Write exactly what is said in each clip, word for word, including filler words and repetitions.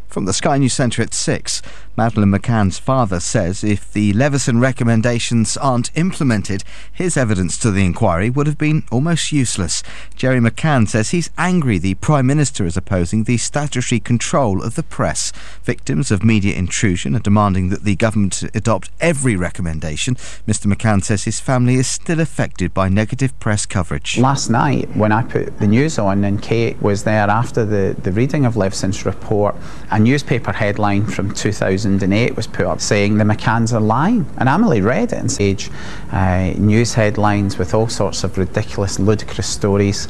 From the Sky News Centre at six, Madeleine McCann's father says if the Leveson recommendations aren't implemented, his evidence to the inquiry would have been almost useless. Jerry McCann says he's angry the Prime Minister is opposing the statutory control of the press. Victims of media intrusion are demanding that the government adopt every recommendation. Mister McCann says his family is still affected by negative press coverage. Last night, when I put the news on and Kate was there after the, the reading of Leveson's report, a newspaper headline from two thousand eight was put up saying the McCanns are lying, and Emily read it and said uh, news headlines with all sorts of ridiculous, ludicrous stories,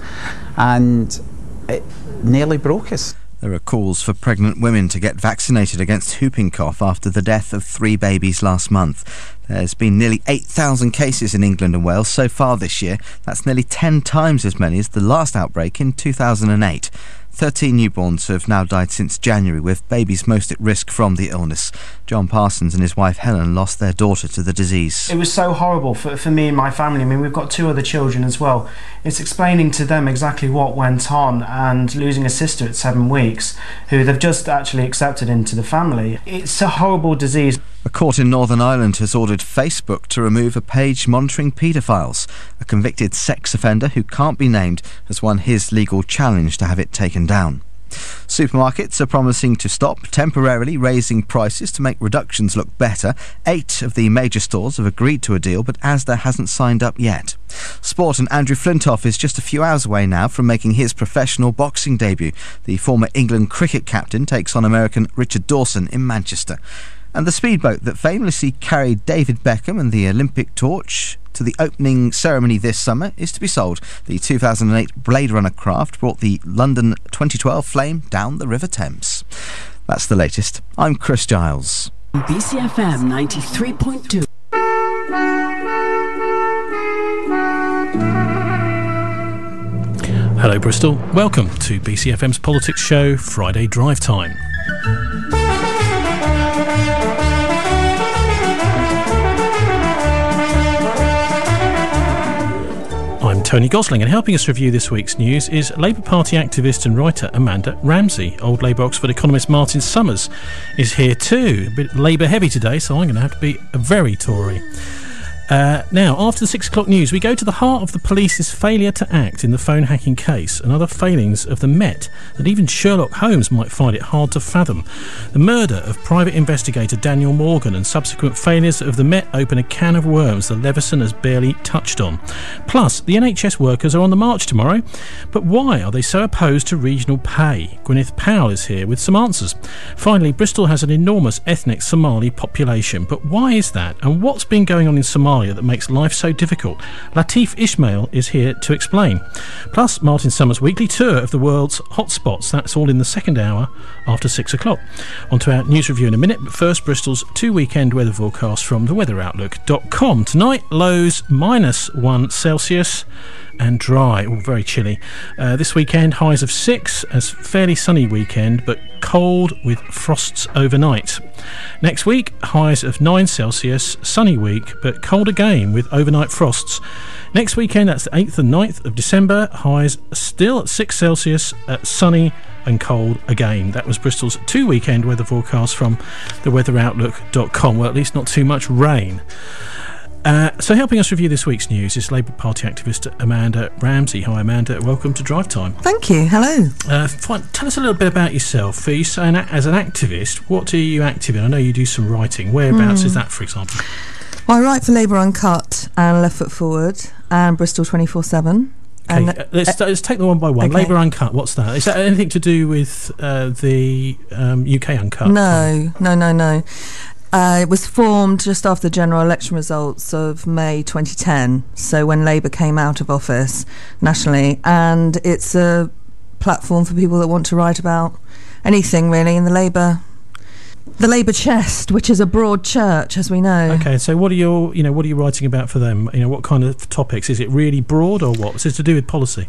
and it nearly broke us. There are calls for pregnant women to get vaccinated against whooping cough after the death of three babies last month. There's been nearly eight thousand cases in England and Wales so far this year. That's nearly ten times as many as the last outbreak in two thousand eight. thirteen newborns have now died since January, with babies most at risk from the illness. John Parsons and his wife Helen lost their daughter to the disease. It was so horrible for, for me and my family. I mean, we've got two other children as well. It's explaining to them exactly what went on, and losing a sister at seven weeks, who they've just actually accepted into the family. It's a horrible disease. A court in Northern Ireland has ordered Facebook to remove a page monitoring paedophiles. A convicted sex offender who can't be named has won his legal challenge to have it taken down. Supermarkets are promising to stop temporarily raising prices to make reductions look better. Eight of the major stores have agreed to a deal, but Asda hasn't signed up yet. Sport, and Andrew Flintoff is just a few hours away now from making his professional boxing debut. The former England cricket captain takes on American Richard Dawson in Manchester. And the speedboat that famously carried David Beckham and the Olympic torch to the opening ceremony this summer is to be sold. The two thousand eight Blade Runner craft brought the London twenty twelve flame down the River Thames. That's the latest. I'm Chris Giles. B C F M ninety-three point two. Hello Bristol, welcome to B C F M's Politics Show Friday Drive Time. I'm Tony Gosling, and helping us review this week's news is Labour Party activist and writer Amanda Ramsey. Old Labour Oxford economist Martin Summers is here too. A bit Labour heavy today, so I'm going to have to be a very Tory. Uh, now, after the six o'clock news, we go to the heart of the police's failure to act in the phone hacking case and other failings of the Met that even Sherlock Holmes might find it hard to fathom. The murder of private investigator Daniel Morgan and subsequent failures of the Met open a can of worms that Leveson has barely touched on. Plus, the N H S workers are on the march tomorrow, but why are they so opposed to regional pay? Gwyneth Powell is here with some answers. Finally, Bristol has an enormous ethnic Somali population, but why is that, and what's been going on in Somalia that makes life so difficult? Latif Ismail is here to explain. Plus, Martin Summers' weekly tour of the world's hotspots. That's all in the second hour after six o'clock. On to our news review in a minute, but first, Bristol's two weekend weather forecast from the weather outlook dot com. Tonight, lows minus one Celsius and dry, all very chilly. Uh, this weekend, highs of six, as fairly sunny weekend, but cold with frosts overnight. Next week, highs of nine Celsius, sunny week, but cold again with overnight frosts. Next weekend, that's the eighth and ninth of December, highs still at six Celsius, uh, sunny and cold again. That was Bristol's two weekend weather forecast from the weather outlook dot com. Well, at least not too much rain. Uh, so helping us review this week's news is Labour Party activist Amanda Ramsey. Hi Amanda, welcome to Drive Time. Thank you, hello. Uh, fine. Tell us a little bit about yourself. Are you saying as an activist, what are you active in? I know you do some writing. Whereabouts mm. is that, for example? Well, I write for Labour Uncut and Left Foot Forward and Bristol twenty-four seven. Okay, and, uh, let's, uh, let's take them one by one. Okay. Labour Uncut, what's that? Is that anything to do with uh, the um, U K Uncut? No, no, no, no. Uh, it was formed just after the general election results of May twenty ten, so when Labour came out of office nationally, and it's a platform for people that want to write about anything really in the Labour the Labour chest, which is a broad church, as we know. Okay, so what are you, you know, what are you writing about for them? You know, what kind of topics? Is it really broad or what? Is it to do with policy?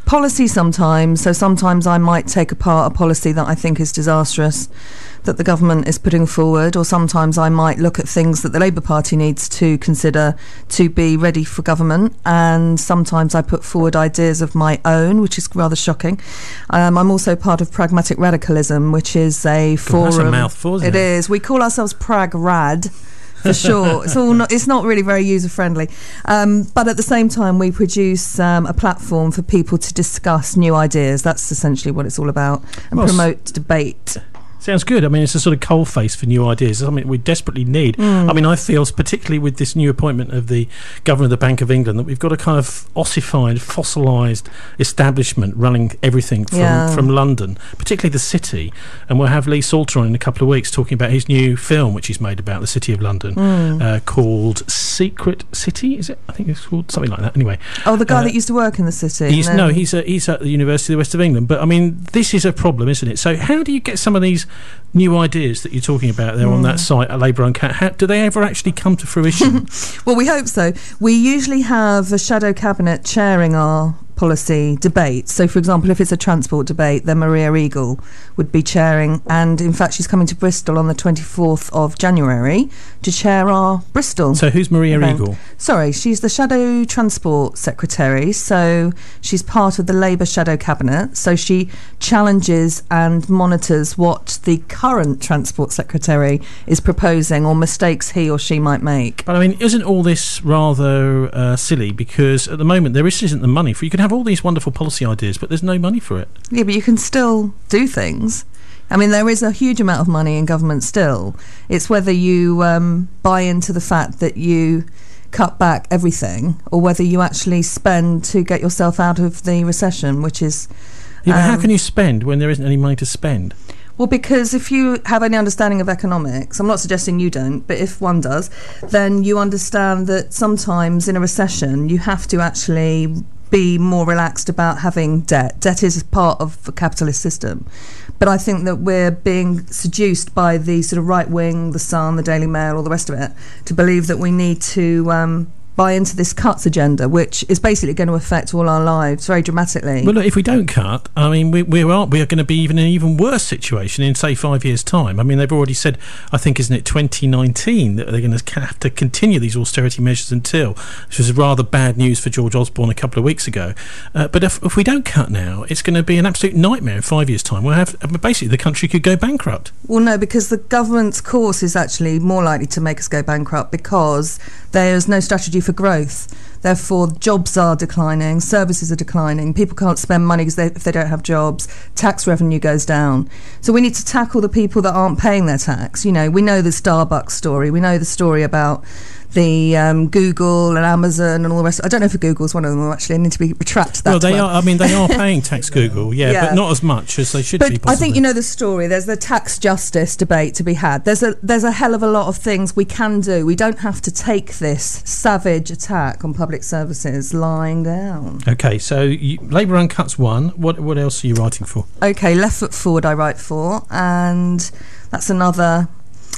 policy sometimes. So sometimes I might take apart a policy that I think is disastrous that the government is putting forward, or sometimes I might look at things that the Labour Party needs to consider to be ready for government, and sometimes I put forward ideas of my own, which is rather shocking. Um, I'm also part of Pragmatic Radicalism, which is a forum. That's a mouthful, isn't it? It is. We call ourselves Prag Rad. For sure, it's all not. It's not really very user friendly, um, but at the same time, we produce um, a platform for people to discuss new ideas. That's essentially what it's all about, and well, promote debate. Sounds good. I mean, it's a sort of coalface for new ideas. It's something we desperately need. Mm. I mean, I feel, particularly with this new appointment of the Governor of the Bank of England, that we've got a kind of ossified, fossilised establishment running everything from, yeah. from London, particularly the city. And we'll have Lee Salter on in a couple of weeks talking about his new film, which he's made about the city of London, mm. uh, called Secret City, is it? I think it's called something like that. Anyway. Oh, the guy uh, that used to work in the city? He's, no, he's, a, he's at the University of the West of England. But, I mean, this is a problem, isn't it? So how do you get some of these new ideas that you're talking about there mm. on that site at Labour Uncut? How, do they ever actually come to fruition? Well, we hope so. We usually have a shadow cabinet chairing our policy debate. So, for example, if it's a transport debate, then Maria Eagle would be chairing, and in fact she's coming to Bristol on the twenty-fourth of January to chair our Bristol. So who's Maria event. Eagle? Sorry, she's the Shadow Transport Secretary, so she's part of the Labour Shadow Cabinet, so she challenges and monitors what the current Transport Secretary is proposing or mistakes he or she might make. But I mean, isn't all this rather uh, silly, because at the moment there isn't the money for, you can have all these wonderful policy ideas, but there's no money for it. Yeah, but you can still do things. I mean, there is a huge amount of money in government still. It's whether you um, buy into the fact that you cut back everything, or whether you actually spend to get yourself out of the recession, which is... Yeah, but um, how can you spend when there isn't any money to spend? Well, because if you have any understanding of economics, I'm not suggesting you don't, but if one does, then you understand that sometimes in a recession you have to actually be more relaxed about having debt. Debt is part of the capitalist system. But I think that we're being seduced by the sort of right wing, the Sun, the Daily Mail, all the rest of it, to believe that we need to um, buy into this cuts agenda, which is basically going to affect all our lives very dramatically. Well, look, if we don't cut, I mean, we, we are we are going to be even in an even worse situation in, say, five years' time. I mean, they've already said, I think, isn't it twenty nineteen, that they're going to have to continue these austerity measures until, which was rather bad news for George Osborne a couple of weeks ago. Uh, but if, if we don't cut now, it's going to be an absolute nightmare in five years' time. We'll have, basically, the country could go bankrupt. Well, no, because the government's course is actually more likely to make us go bankrupt, because there's no strategy for growth. Therefore, jobs are declining, services are declining, people can't spend money because they, if they don't have jobs, tax revenue goes down. So we need to tackle the people that aren't paying their tax. You know, we know the Starbucks story, we know the story about the um, Google and Amazon and all the rest. I don't know if Google's one of them, actually. I need to be retract that. Well, they well. are. I mean, they are paying tax, Google, yeah, yeah, but not as much as they should but be. Possibly. I think you know the story. There's the tax justice debate to be had. There's a there's a hell of a lot of things we can do. We don't have to take this savage attack on public services lying down. Okay, so you, Labour Uncut's one. What what else are you writing for? Okay, Left Foot Forward I write for, and that's another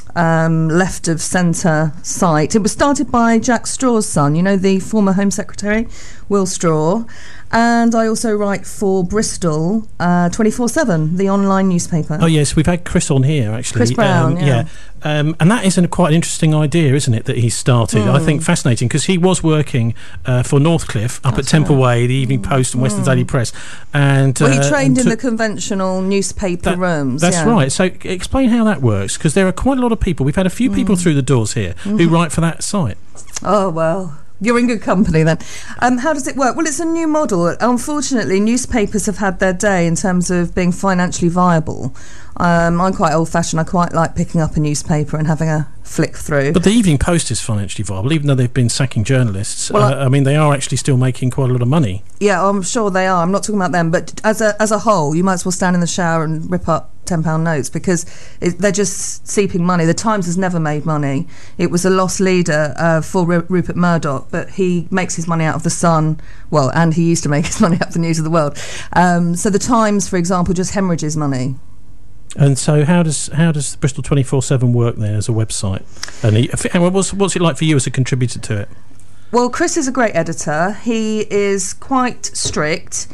Um, left of centre site. It was started by Jack Straw's son, you know, the former Home Secretary, Will Straw. And I also write for Bristol uh, twenty-four seven, the online newspaper. Oh, yes, we've had Chris on here, actually. Chris Brown, um, yeah. yeah. Um, and that is a quite an interesting idea, isn't it, that he started? Mm. I think fascinating, because he was working uh, for Northcliffe up That's at Temple right. Way, the Evening Post and Mm. Western Daily Press. And well, he uh, trained in to, the conventional newspaper that, rooms. That's yeah. right. So explain how that works, because there are quite a lot of people. We've had a few people Mm. through the doors here Mm-hmm. who write for that site. Oh, well, you're in good company then. Um, how does it work? Well, it's a new model. Unfortunately, newspapers have had their day in terms of being financially viable. Um, I'm quite old-fashioned. I quite like picking up a newspaper and having a flick through. But the Evening Post is financially viable, even though they've been sacking journalists. Well, uh, I mean, they are actually still making quite a lot of money. Yeah, I'm sure they are. I'm not talking about them. But as a as a whole, you might as well stand in the shower and rip up ten pound notes, because it, they're just seeping money. The Times has never made money. It was a lost leader uh, for R- Rupert Murdoch, but he makes his money out of the Sun. Well, and he used to make his money out of the News of the World. Um, so the Times, for example, just hemorrhages money. And so, how does how does Bristol twenty-four seven work then as a website? And he, what's what's it like for you as a contributor to it? Well, Chris is a great editor. He is quite strict.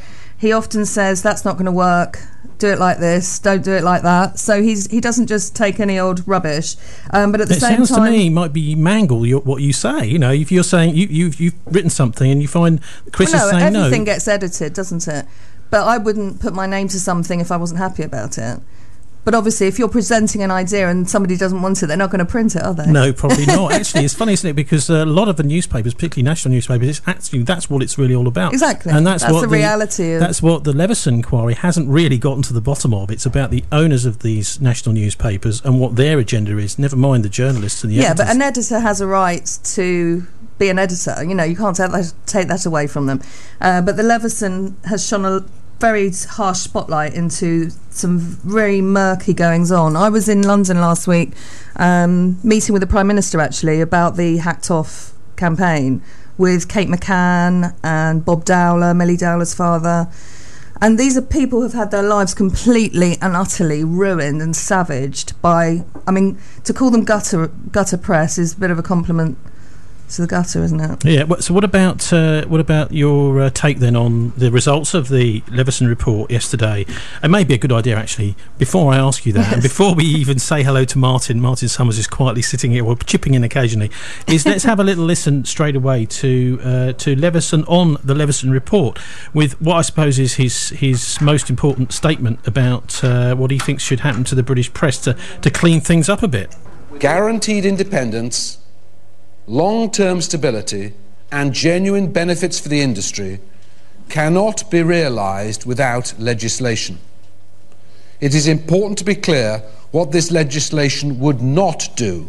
he often says that's not going to work. Do it like this. Don't do it like that. So he's he doesn't just take any old rubbish. Um, but at the it same sounds time, to me might be mangle your, what you say. You know, if you're saying you, you've you've written something and you find Chris well, is no, saying no, everything gets edited, doesn't it? But I wouldn't put my name to something if I wasn't happy about it. But obviously, if you're presenting an idea and somebody doesn't want it, they're not going to print it, are they? No, probably not. Actually, it's funny, isn't it? Because a lot of the newspapers, particularly national newspapers, it's actually that's what it's really all about. Exactly, and that's, that's what the, the reality. Of that's what the Leveson inquiry hasn't really gotten to the bottom of. It's about the owners of these national newspapers and what their agenda is. Never mind the journalists and the yeah, editors. but an editor has a right to be an editor. You know, you can't take that, take that away from them. Uh, but the Leveson has shone a very harsh spotlight into some very murky goings on. I was in London last week um, meeting with the Prime Minister actually about the Hacked Off campaign with Kate McCann and Bob Dowler, Millie Dowler's father. And these are people who have had their lives completely and utterly ruined and savaged by, I mean, to call them gutter gutter press is a bit of a compliment to the gutter, isn't it? Yeah. So what about uh, what about your uh, take then on the results of the Leveson report yesterday? It may be a good idea actually. Before I ask you that, Yes. and before we even say hello to Martin, Martin Summers is quietly sitting here, or chipping in occasionally. Is let's have a little listen straight away to uh, to Leveson on the Leveson report with what I suppose is his his most important statement about uh, what he thinks should happen to the British press to to clean things up a bit. Guaranteed independence, long-term stability and genuine benefits for the industry cannot be realised without legislation. It is important to be clear what this legislation would not do.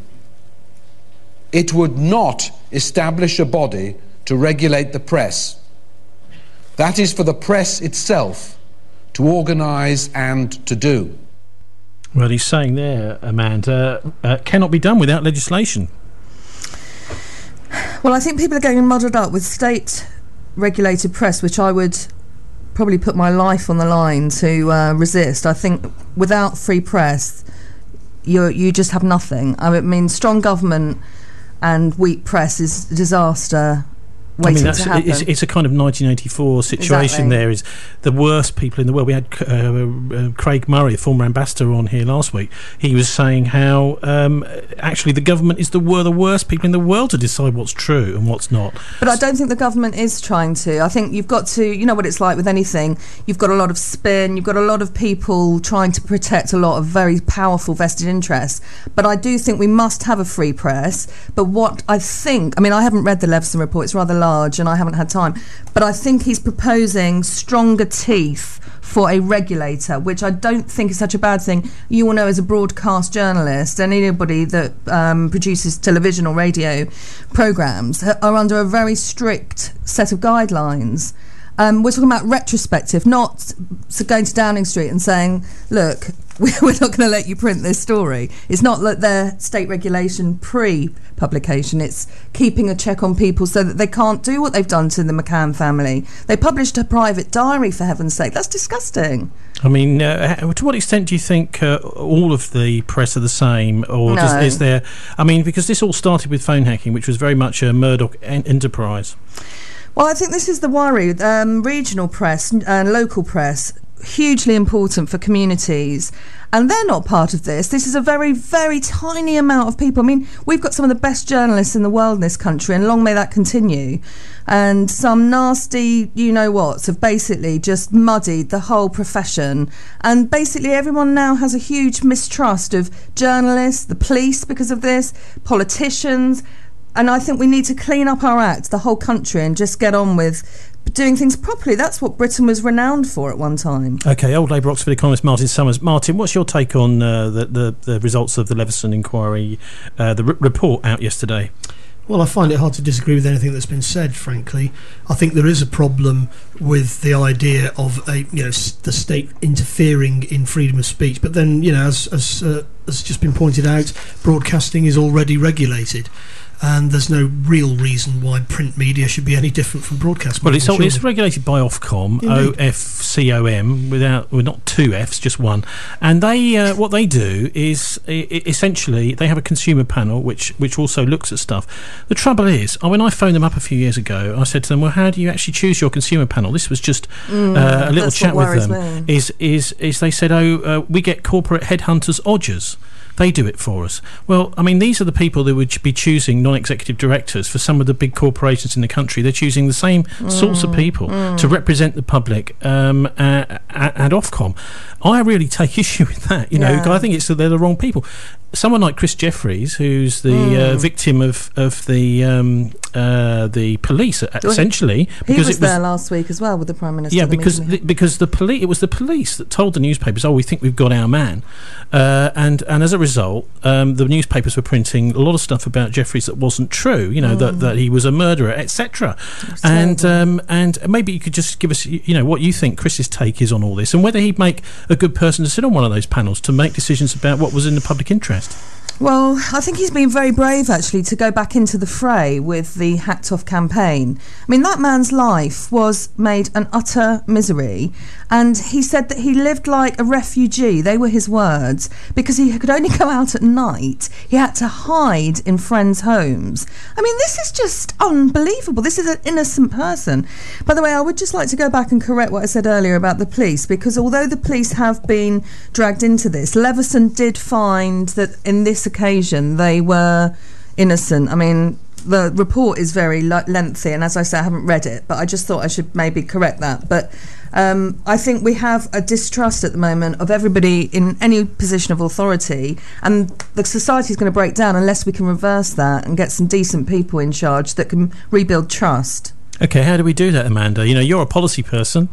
It would not establish a body to regulate the press. That is for the press itself to organise and to do. Well, he's saying there, Amanda, uh, cannot be done without legislation. Well, I think people are getting muddled up with state-regulated press, which I would probably put my life on the line to uh, resist. I think without free press, you you just have nothing. I mean, strong government and weak press is a disaster waiting I mean, that's, to happen. it's, it's a kind of nineteen eighty-four situation. Exactly. There is the worst people in the world. We had uh, uh, Craig Murray, the former ambassador, on here last week. He was saying how um, actually the government is the, wor- the worst people in the world to decide what's true and what's not. But I don't think the government is trying to. I think you've got to, you know what it's like with anything. You've got a lot of spin, you've got a lot of people trying to protect a lot of very powerful vested interests. But I do think we must have a free press. But what I think, I mean, I haven't read the Leveson report, it's rather large and I haven't had time. But I think he's proposing stronger teeth for a regulator, which I don't think is such a bad thing. You will know as a broadcast journalist and anybody that um, produces television or radio programmes are under a very strict set of guidelines. Um, we're talking about retrospective, not going to Downing Street and saying, look, we're not going to let you print this story. It's not like their state regulation pre-publication. It's keeping a check on people so that they can't do what they've done to the McCann family. They published a private diary, for heaven's sake. That's disgusting. I mean, uh, to what extent do you think uh, all of the press are the same? Or No. does, is there... I mean, because this all started with phone hacking, which was very much a Murdoch en- enterprise. Well, I think this is the worry. Um, regional press and local press, hugely important for communities, and they're not part of this. This is a very, very tiny amount of people. I mean, we've got some of the best journalists in the world in this country, and long may that continue. And some nasty you-know-whats have basically just muddied the whole profession. And basically everyone now has a huge mistrust of journalists, the police because of this, politicians. And I think we need to clean up our act, the whole country, and just get on with doing things properly. That's what Britain was renowned for at one time. OK, old Labour Oxford economist Martin Summers. Martin, what's your take on uh, the, the, the results of the Leveson inquiry, uh, the r- report out yesterday? Well, I find it hard to disagree with anything that's been said, frankly. I think there is a problem with the idea of a, you know, s- the state interfering in freedom of speech. But then, you know, as as, uh, as just been pointed out, broadcasting is already regulated. and there's no real reason why print media should be any different from broadcast media. Well, it's, all, surely. it's regulated by Ofcom, Indeed. O F C O M, without, well, not two Fs, just one. And they, uh, what they do is, I- essentially, they have a consumer panel which, which also looks at stuff. The trouble is, oh, when I phoned them up a few years ago, I said to them, well, how do you actually choose your consumer panel? This was just Mm, uh, a little that's chat what with worries them. me. Is, is, is they said, oh, uh, we get corporate headhunters, Odgers. They do it for us. Well, I mean, these are the people that would be choosing non-executive directors for some of the big corporations in the country. They're choosing the same mm, sorts of people mm. to represent the public um, at, at Ofcom. I really take issue with that, you know, Yeah. because I think it's that they're the wrong people. Someone like Chris Jeffries, who's the Mm. uh, victim of of the um, uh, the police, uh, Well, essentially, He because was it was there last week as well with the Prime Minister. yeah, the because meeting the, he had. because the police it was the police that told the newspapers, oh, we think we've got our man, uh, and and as a result, um, the newspapers were printing a lot of stuff about Jeffries that wasn't true. You know, Mm. that that he was a murderer, et cetera. It's And terrible. um, and maybe you could just give us, you know, what you think Chris's take is on all this, and whether he'd make a good person to sit on one of those panels to make decisions about what was in the public interest. Well, I think he's been very brave, actually, to go back into the fray with the Hacked Off campaign. I mean, that man's life was made an utter misery, and he said that he lived like a refugee, they were his words, because he could only go out at night. He had to hide in friends' homes. I mean, this is just unbelievable. This is an innocent person. By the way, I would just like to go back and correct what I said earlier about the police, because although the police have been dragged into this, Leveson did find that in this occasion they were innocent. I mean, the report is very le- lengthy, and as I say, I haven't read it, but I just thought I should maybe correct that. But um, I think we have a distrust at the moment of everybody in any position of authority, and the society is going to break down unless we can reverse that and get some decent people in charge that can rebuild trust. Okay, how do we do that, Amanda? You know, you're a policy person.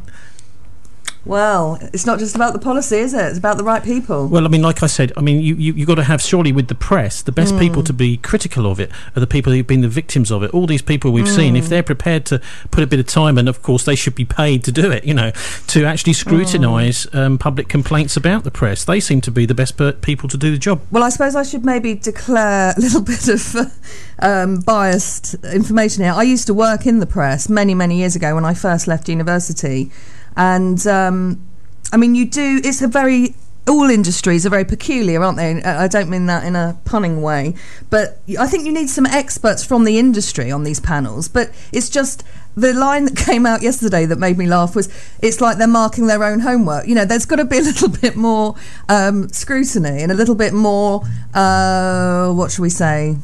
Well, it's not just about the policy, is it? It's about the right people. Well, I mean, like I said, I mean, you, you, you've got to have, surely with the press, the best mm. people to be critical of it are the people who've been the victims of it. All these people we've mm. seen, if they're prepared to put a bit of time, and of course they should be paid to do it, you know, to actually scrutinise mm. um, public complaints about the press, they seem to be the best per- people to do the job. Well, I suppose I should maybe declare a little bit of uh, um, biased information here. I used to work in the press many, many years ago when I first left university. And, um, I mean, you do, it's a very, all industries are very peculiar, aren't they? I don't mean that in a punning way. But I think you need some experts from the industry on these panels. But it's just, the line that came out yesterday that made me laugh was, it's like they're marking their own homework. You know, there's got to be a little bit more um, scrutiny and a little bit more, uh, what shall we say,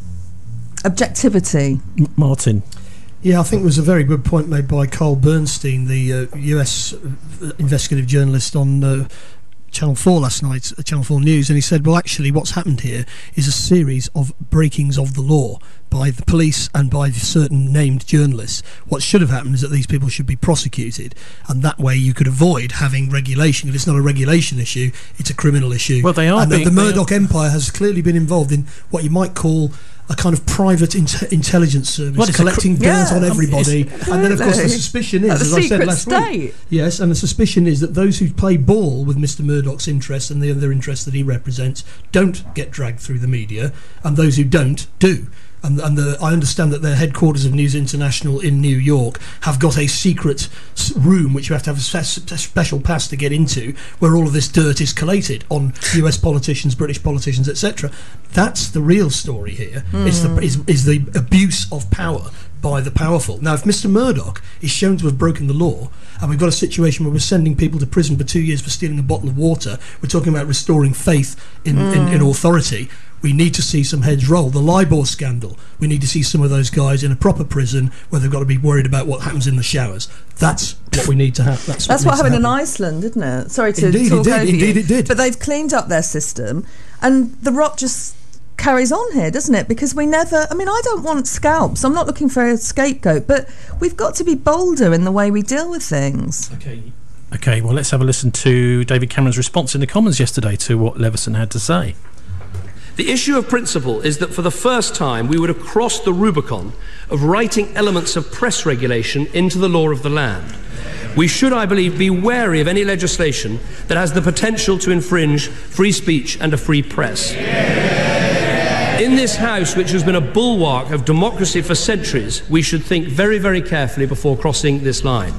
objectivity. M- Martin. Yeah, I think it was a very good point made by Carl Bernstein, the uh, U S investigative journalist on uh, Channel four last night, uh, Channel four News, and he said, well, actually what's happened here is a series of breakings of the law by the police and by certain named journalists. What should have happened is that these people should be prosecuted, and that way you could avoid having regulation. If it's not a regulation issue, it's a criminal issue. Well, they are. And being, the Murdoch empire has clearly been involved in what you might call a kind of private inte- intelligence service, well, collecting cr- dirt yeah, on everybody. And then, of course, the Absolutely. suspicion is, Like the as I said secret last state. week, yes, and the suspicion is that those who play ball with Mister Murdoch's interests and the other interests that he represents don't get dragged through the media, and those who don't do. And, and the, I understand that the headquarters of News International in New York have got a secret s- room which you have to have a, spe- a special pass to get into, where all of this dirt is collated on U S politicians, British politicians, et cetera. That's the real story here. Mm. Is the is, is the abuse of power by the powerful. Now, if Mister Murdoch is shown to have broken the law, and we've got a situation where we're sending people to prison for two years for stealing a bottle of water, we're talking about restoring faith in, mm. in, in authority. We need to see some heads roll. The LIBOR scandal, we need to see some of those guys in a proper prison where they've got to be worried about what happens in the showers. That's what we need to have. That's, That's what, what happened in happen. Iceland, isn't it? Sorry to Indeed, talk it did. over Indeed, you. it did. But they've cleaned up their system, and the rot just carries on here, doesn't it? Because we never, I mean, I don't want scalps. I'm not looking for a scapegoat, but we've got to be bolder in the way we deal with things. Okay. Okay, well, let's have a listen to David Cameron's response in the Commons yesterday to what Leveson had to say. The issue of principle is that for the first time we would have crossed the Rubicon of writing elements of press regulation into the law of the land. We should, I believe, be wary of any legislation that has the potential to infringe free speech and a free press. In this House, which has been a bulwark of democracy for centuries, we should think very, very carefully before crossing this line.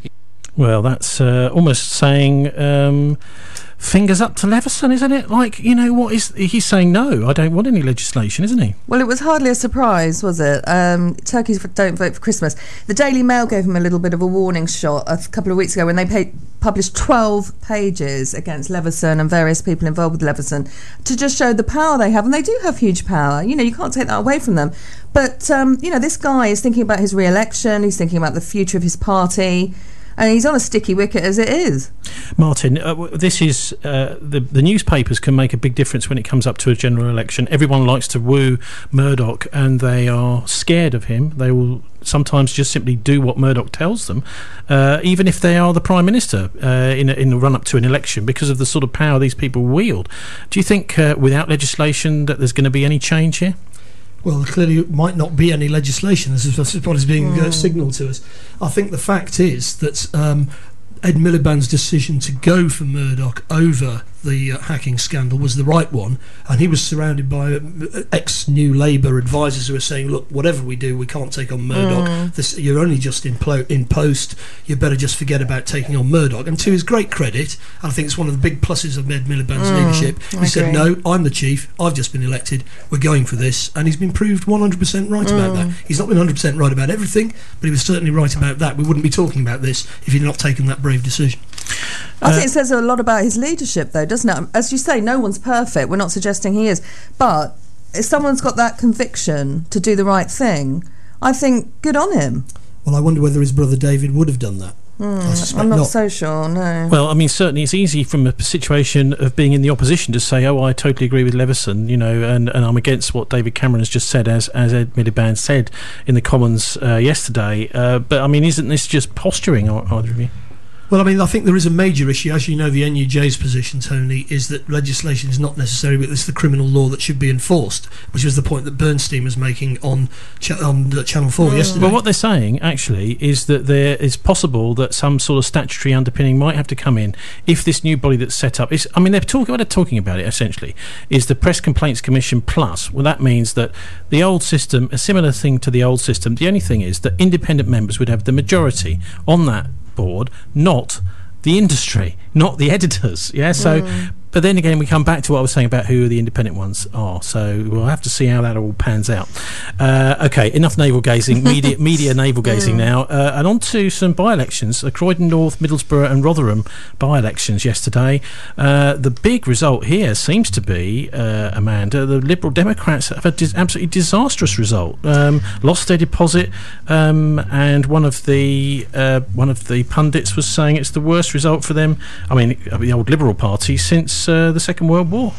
Well, that's uh, almost saying um, fingers up to Leveson, isn't it? Like, you know, what is he's saying? No, I don't want any legislation, isn't he? Well, it was hardly a surprise, was it? Um, Turkeys don't vote for Christmas. The Daily Mail gave him a little bit of a warning shot a couple of weeks ago when they paid, published twelve pages against Leveson and various people involved with Leveson to just show the power they have. And they do have huge power. You know, you can't take that away from them. But, um, you know, this guy is thinking about his re-election. He's thinking about the future of his party. And he's on a sticky wicket as it is. Martin, uh, this is uh, the the newspapers can make a big difference when it comes up to a general election. Everyone likes to woo Murdoch, and they are scared of him. They will sometimes just simply do what Murdoch tells them, uh, even if they are the Prime Minister uh, in a, in the run up to an election, because of the sort of power these people wield. Do you think, uh, without legislation, that there's going to be any change here? Well, there clearly might not be any legislation. This is what is being mm. uh, signalled to us. I think the fact is that um, Ed Miliband's decision to go for Murdoch over the uh, hacking scandal was the right one, and he was surrounded by uh, ex-New Labour advisors who were saying, look, whatever we do, we can't take on Murdoch. Mm. This, you're only just in, plo- in post. You better just forget about taking on Murdoch. And to his great credit, I think it's one of the big pluses of Ed Miliband's mm, leadership, he I said, agree. no, I'm the chief, I've just been elected, we're going for this, and he's been proved one hundred percent right mm. about that. He's not been one hundred percent right about everything, but he was certainly right about that. We wouldn't be talking about this if he'd not taken that brave decision. I uh, think it says a lot about his leadership, though, doesn't it? As you say, no one's perfect. We're not suggesting he is. But if someone's got that conviction to do the right thing, I think good on him. Well, I wonder whether his brother David would have done that. Mm, I suspect I'm not, not so sure, no. Well, I mean, certainly it's easy from a situation of being in the opposition to say, oh, I totally agree with Leveson, you know, and, and I'm against what David Cameron has just said, as, as Ed Miliband said in the Commons uh, yesterday. Uh, but, I mean, isn't this just posturing, either of you? Well, I mean, I think there is a major issue. As you know, the N U J's position, Tony, is that legislation is not necessary, but it's the criminal law that should be enforced, which was the point that Bernstein was making on cha- on uh, Channel four mm. yesterday. Well, what they're saying, actually, is that there is possible that some sort of statutory underpinning might have to come in if this new body that's set up is... I mean, they're talking, what they're talking about it, essentially, is the Press Complaints Commission Plus. Well, that means that the old system, a similar thing to the old system, the only thing is that independent members would have the majority on that board, not the industry, not the editors. Yeah, so mm. but then again we come back to what I was saying about who the independent ones are, so we'll have to see how that all pans out. Uh, okay, enough navel gazing, media media navel gazing mm. now, uh, and on to some by-elections. uh, Croydon North, Middlesbrough and Rotherham by-elections yesterday. Uh, the big result here seems to be, uh, Amanda, the Liberal Democrats have a dis- absolutely disastrous result, um, lost their deposit, um, and one of the uh, one of the pundits was saying it's the worst result for them, I mean the old Liberal Party, since uh, the Second World War.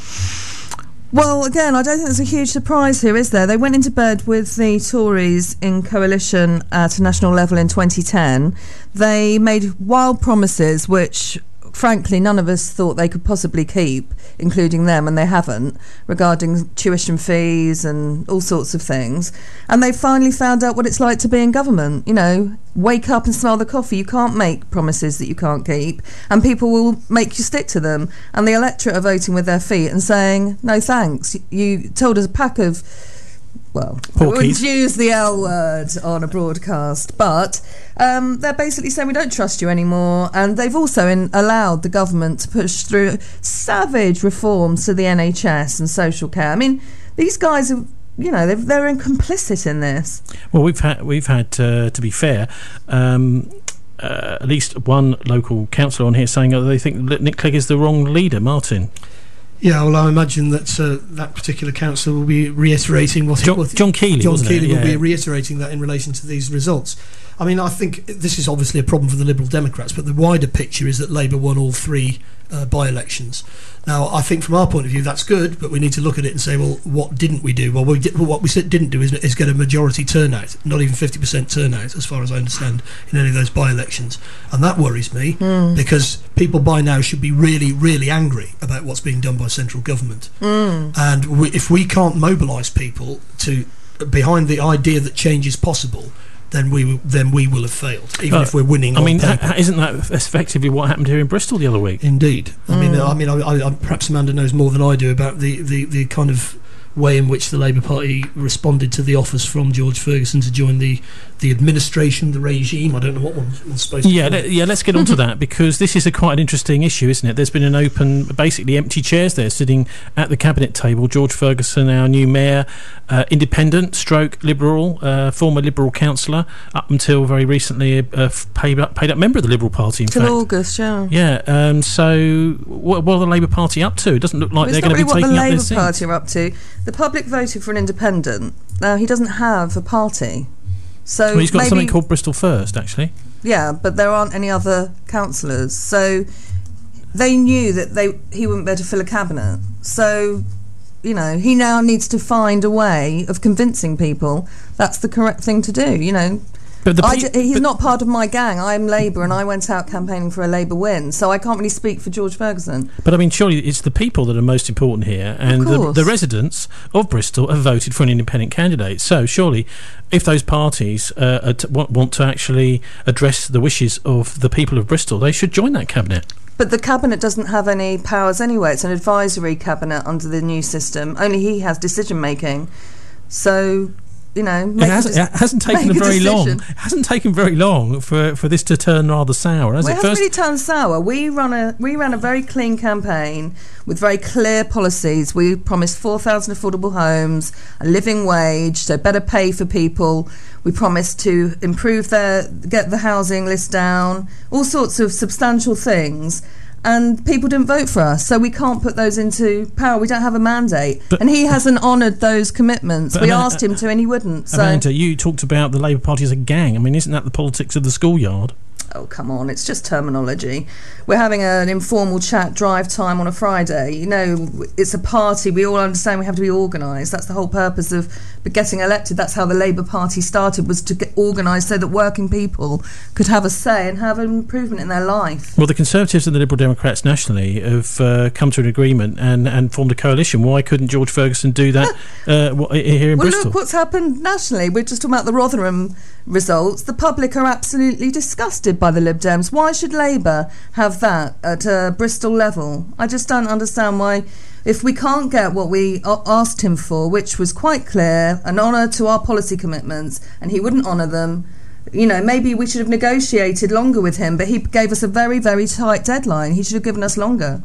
Well, again, I don't think there's a huge surprise here, is there? They went into bed with the Tories in coalition at a national level in twenty ten. They made wild promises which, frankly, none of us thought they could possibly keep, including them, and they haven't, regarding tuition fees and all sorts of things. And they finally found out what it's like to be in government. You know, wake up and smell the coffee. You can't make promises that you can't keep, and people will make you stick to them. And the electorate are voting with their feet and saying, no thanks. You told us a pack of... Well, I wouldn't use the L word on a broadcast, but um, they're basically saying we don't trust you anymore, and they've also in, allowed the government to push through savage reforms to the N H S and social care. I mean, these guys are, you know, they're, they're complicit in this. Well, we've had, we've had uh, to be fair, um, uh, at least one local councillor on here saying that they think that Nick Clegg is the wrong leader. Martin? Yeah, well, I imagine that uh, that particular councillor will be reiterating what... John, it, John Keeley, John wasn't Keeley it? will yeah. be reiterating that in relation to these results. I mean, I think this is obviously a problem for the Liberal Democrats, but the wider picture is that Labour won all three uh, by-elections. Now, I think from our point of view that's good, but we need to look at it and say, well, what didn't we do? Well, we did, well what we didn't do is, is get a majority turnout, not even fifty percent turnout, as far as I understand, in any of those by-elections. And that worries me, mm. because people by now should be really, really angry about what's being done by central government. Mm. And we, if we can't mobilise people to behind the idea that change is possible, then we then we will have failed, even uh, if we're winning. I mean, ha- isn't that effectively what happened here in Bristol the other week? Indeed. Mm. I mean, I mean, I, I, perhaps Amanda knows more than I do about the, the, the kind of way in which the Labour Party responded to the offers from George Ferguson to join the the administration, the regime. I don't know what one, one's supposed to yeah, call let, yeah. Let's get on to that, because this is a quite an interesting issue, isn't it? There's been an open, basically empty chairs there sitting at the cabinet table. George Ferguson, our new mayor, uh, independent, stroke liberal, uh, former Liberal councillor, up until very recently a, a paid up paid up member of the Liberal Party. In Till fact, August, yeah. Yeah. Um, so, what, what are the Labour Party up to? It doesn't look like Well, they're it's not going to really be what taking the up their Labour seats. Party are up to. The public voted for an independent. Now, he doesn't have a party. So Well, he's got maybe, something called Bristol First, actually. Yeah, but there aren't any other councillors. So they knew that they he wouldn't be able to fill a cabinet. So, you know, he now needs to find a way of convincing people that's the correct thing to do, you know. But the I pe- d- he's but- not part of my gang. I'm Labour, and I went out campaigning for a Labour win, so I can't really speak for George Ferguson. But I mean, surely it's the people that are most important here, and the, course. the residents of Bristol have voted for an independent candidate. So surely, if those parties uh, are t- want, want to actually address the wishes of the people of Bristol, they should join that cabinet. But the cabinet doesn't have any powers anyway. It's an advisory cabinet under the new system. Only he has decision making. So, you know, It make hasn't, a it hasn't taken make a very long. decision. It hasn't taken very long for, for this to turn rather sour, has Well, it? it hasn't really turned sour. We run a we ran a very clean campaign with very clear policies. We promised four thousand affordable homes, a living wage, so better pay for people. We promised to improve their get the housing list down, all sorts of substantial things. And people didn't vote for us, so we can't put those into power. We don't have a mandate, But- and he hasn't honoured those commitments. But We Ama- asked him to, and he wouldn't. So, Amanda, you talked about the Labour Party as a gang. I mean, isn't that the politics of the schoolyard? oh come on, it's just terminology. We're having an informal chat drive time on a Friday. You know, it's a party. We all understand we have to be organised. That's the whole purpose of getting elected. That's how the Labour Party started, was to get organised so that working people could have a say and have an improvement in their life. Well, the Conservatives and the Liberal Democrats nationally have uh, come to an agreement and, and formed a coalition. Why couldn't George Ferguson do that uh, wh- here in Well, Bristol? look what's happened nationally. We're just talking about the Rotherham results. The public are absolutely disgusted by the Lib Dems. Why should Labour have that at a Bristol level? I just don't understand why. If we can't get what we a- asked him for, which was quite clear, an honour to our policy commitments, and he wouldn't honour them, you know, maybe we should have negotiated longer with him, but he gave us a very, very tight deadline. He should have given us longer.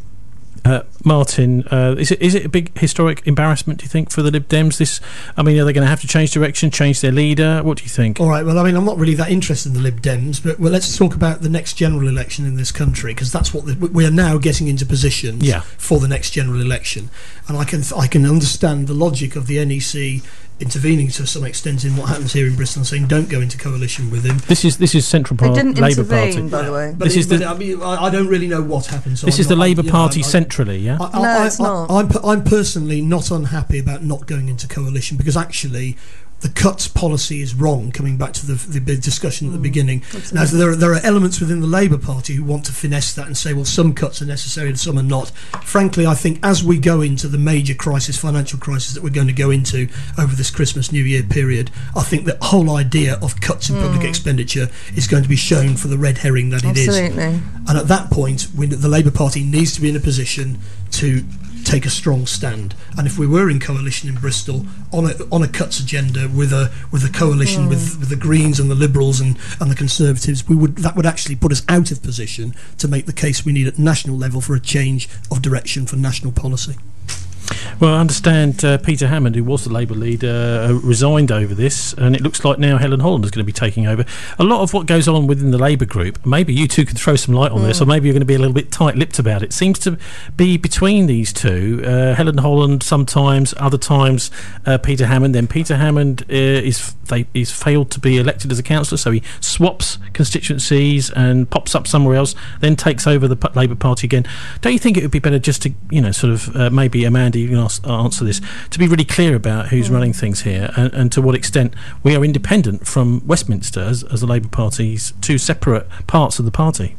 Uh, Martin, uh, is it is it a big historic embarrassment, do you think, for the Lib Dems? This, I mean, are they going to have to change direction, change their leader? What do you think? All right, well, I mean, I'm not really that interested in the Lib Dems, but well, let's talk about the next general election in this country, because that's what the, we are now getting into positions Yeah. for the next general election. And I can I can understand the logic of the N E C intervening to some extent in what happens here in Bristol and saying don't go into coalition with him. This is this is Central They Party, didn't Labour intervene, Party. by the way. But, This it, is the- but I mean, I, I don't really know what happened. So This I'm is the not- Labour you know, Party I- I- centrally, yeah? I, I, No, I, it's not. I, I'm, per- I'm personally not unhappy about not going into coalition, because actually the cuts policy is wrong, coming back to the, the big discussion at the beginning. Now, so there, are, there are elements within the Labour Party who want to finesse that and say, well, some cuts are necessary and some are not. Frankly, I think as we go into the major crisis, financial crisis that we're going to go into over this Christmas, New Year period, I think the whole idea of cuts in public expenditure is going to be shown for the red herring that it is. Absolutely. And at that point, we, the Labour Party needs to be in a position to take a strong stand. And if we were in coalition in Bristol on a on a cuts agenda with a with a coalition Mm. with, with the Greens and the Liberals and, and the Conservatives, we would that would actually put us out of position to make the case we need at national level for a change of direction for national policy. Well, I understand uh, Peter Hammond, who was the Labour leader, uh, resigned over this, and it looks like now Helen Holland is going to be taking over. A lot of what goes on within the Labour group, maybe you two can throw some light on this, or maybe you're going to be a little bit tight-lipped about it, seems to be between these two. Uh, Helen Holland sometimes, other times uh, Peter Hammond. Then Peter Hammond uh, is they, he's failed to be elected as a councillor, so he swaps constituencies and pops up somewhere else, then takes over the P- Labour Party again. Don't you think it would be better just to, you know, sort of uh, maybe Amanda, you can ask, answer this, to be really clear about who's mm. running things here and, and to what extent we are independent from Westminster as, as the Labour Party's two separate parts of the party?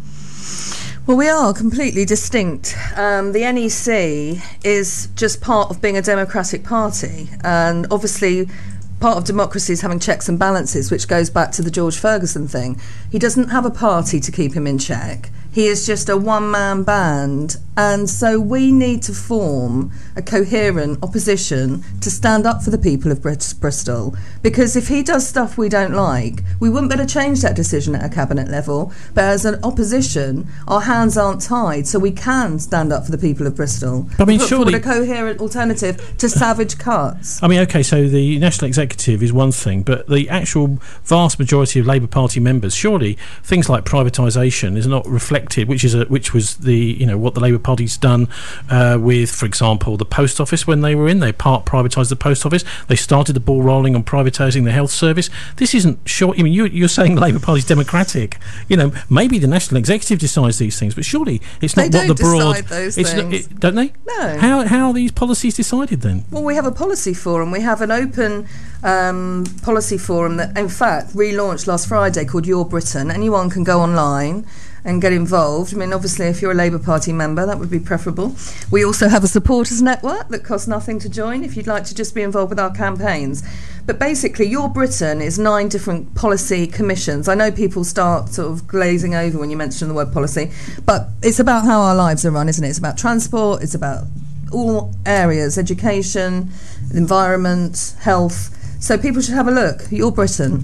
Well, we are completely distinct. Um, the N E C is just part of being a democratic party, and obviously part of democracy is having checks and balances, which goes back to the George Ferguson thing. He doesn't have a party to keep him in check. He is just a one-man band, and so we need to form a coherent opposition to stand up for the people of Brit- Bristol, because if he does stuff we don't like, we wouldn't better change that decision at a cabinet level, but as an opposition, our hands aren't tied, so we can stand up for the people of Bristol. I mean, put surely... forward a coherent alternative to savage cuts. I mean, OK, so the National Executive is one thing, but the actual vast majority of Labour Party members, surely things like privatisation is not reflected, which is a, which was the you know what the Labour Party's done uh, with, for example, the post office when they were in. They part privatised the post office. They started the ball rolling on privatising the health service. This isn't sure. I mean, you, you're saying the Labour Party's democratic. You know, maybe the National Executive decides these things, but surely it's not they what don't the broad. Decide those it's things. Not, it, don't they? No. How how are these policies decided then? Well, we have a policy forum. We have an open um, policy forum that, in fact, relaunched last Friday called Your Britain. Anyone can go online and get involved. I mean, obviously, if you're a Labour Party member, that would be preferable. We also have a supporters network that costs nothing to join if you'd like to just be involved with our campaigns. But basically, Your Britain is nine different policy commissions. I know people start sort of glazing over when you mention the word policy, but it's about how our lives are run, isn't it? It's about transport, it's about all areas, education, environment, health. So people should have a look. Your Britain.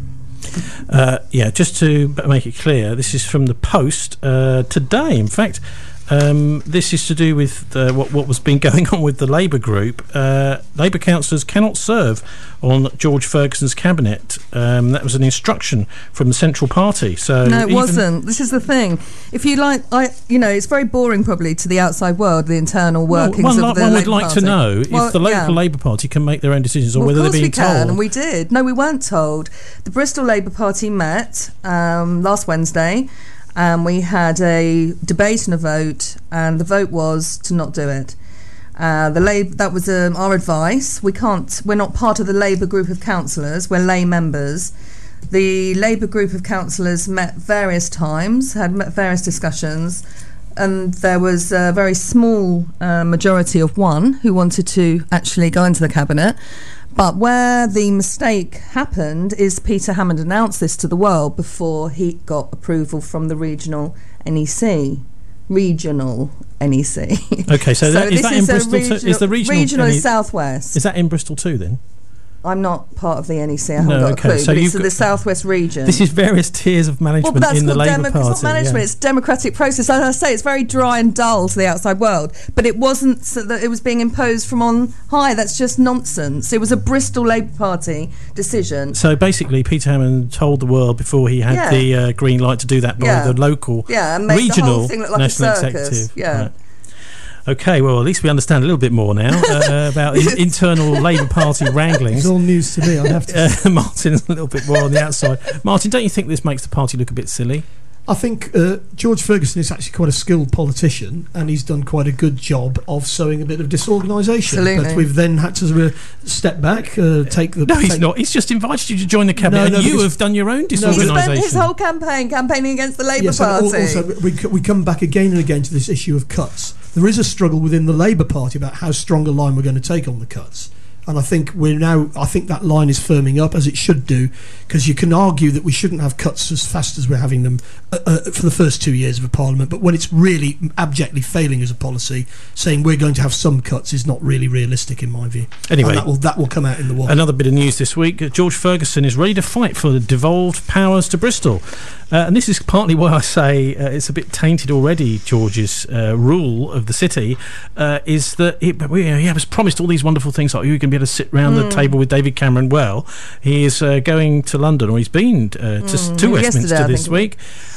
Uh, yeah, just to make it clear, this is from the Post uh, today. In fact, um, this is to do with uh, what what was been going on with the Labour group. Uh, Labour councillors cannot serve on George Ferguson's cabinet. Um, that was an instruction from the Central Party. So no, it wasn't. This is the thing. If you like, I you know, it's very boring probably to the outside world, the internal workings well, one of the one Labour would like Party. to know well, if the local yeah. Labour Party can make their own decisions, or well, whether of they're being course we can, told. and we did. No, we weren't told. The Bristol Labour Party met um, last Wednesday. And we had a debate and a vote, and the vote was to not do it. Uh, the Labour, that was um, our advice. We can't. We're not part of the Labour group of councillors. We're lay members. The Labour group of councillors met various times, had met various discussions, and there was a very small uh, majority of one who wanted to actually go into the cabinet. But where the mistake happened is Peter Hammond announced this to the world before he got approval from the regional N E C. Regional N E C. Okay, so, so that, is that in Bristol regional, too? Is the regional, regional N E C, is South West. Is that in Bristol too then? I'm not part of the N E C. I haven't no, got okay. a clue. So but it's got, the South West region. This is various tiers of management well, that's in the Labour Demo- Party. It's not management. Yeah. It's a democratic process. As I say, it's very dry and dull to the outside world. But it wasn't so that it was being imposed from on high. That's just nonsense. It was a Bristol Labour Party decision. So basically, Peter Hammond told the world before he had yeah. the uh, green light to do that by yeah. the local, yeah, and made regional the whole thing look like National a circus. Executive. Yeah. Right. Okay, well, at least we understand a little bit more now uh, about in- internal Labour Party wranglings. It's all news to me, I have to say. Uh, Martin's a little bit more on the outside. Martin, don't you think this makes the party look a bit silly? I think uh, George Ferguson is actually quite a skilled politician, and he's done quite a good job of sowing a bit of disorganisation. Absolutely. But we've then had to uh, step back, uh, take the... No, he's take not. He's just invited you to join the cabinet, No, no, and you because- have done your own He disorganisation. spent his whole campaign campaigning against the Labour Yes, and Party. al- also we, c- we come back again and again to this issue of cuts. There is a struggle within the Labour Party about how strong a line we're going to take on the cuts. And I think we're now. I think that line is firming up, as it should do, because you can argue that we shouldn't have cuts as fast as we're having them uh, uh, for the first two years of a parliament. But when it's really abjectly failing as a policy, saying we're going to have some cuts is not really realistic in my view. Anyway, and that will that will come out in the wash. Another bit of news this week: uh, George Ferguson is ready to fight for the devolved powers to Bristol. Uh, and this is partly why I say uh, it's a bit tainted already, George's uh, rule of the city, uh, is that he, he has promised all these wonderful things, like you're going to be able to sit round mm. the table with David Cameron. Well, he is uh, going to London, or he's been uh, to, mm. to Westminster this week.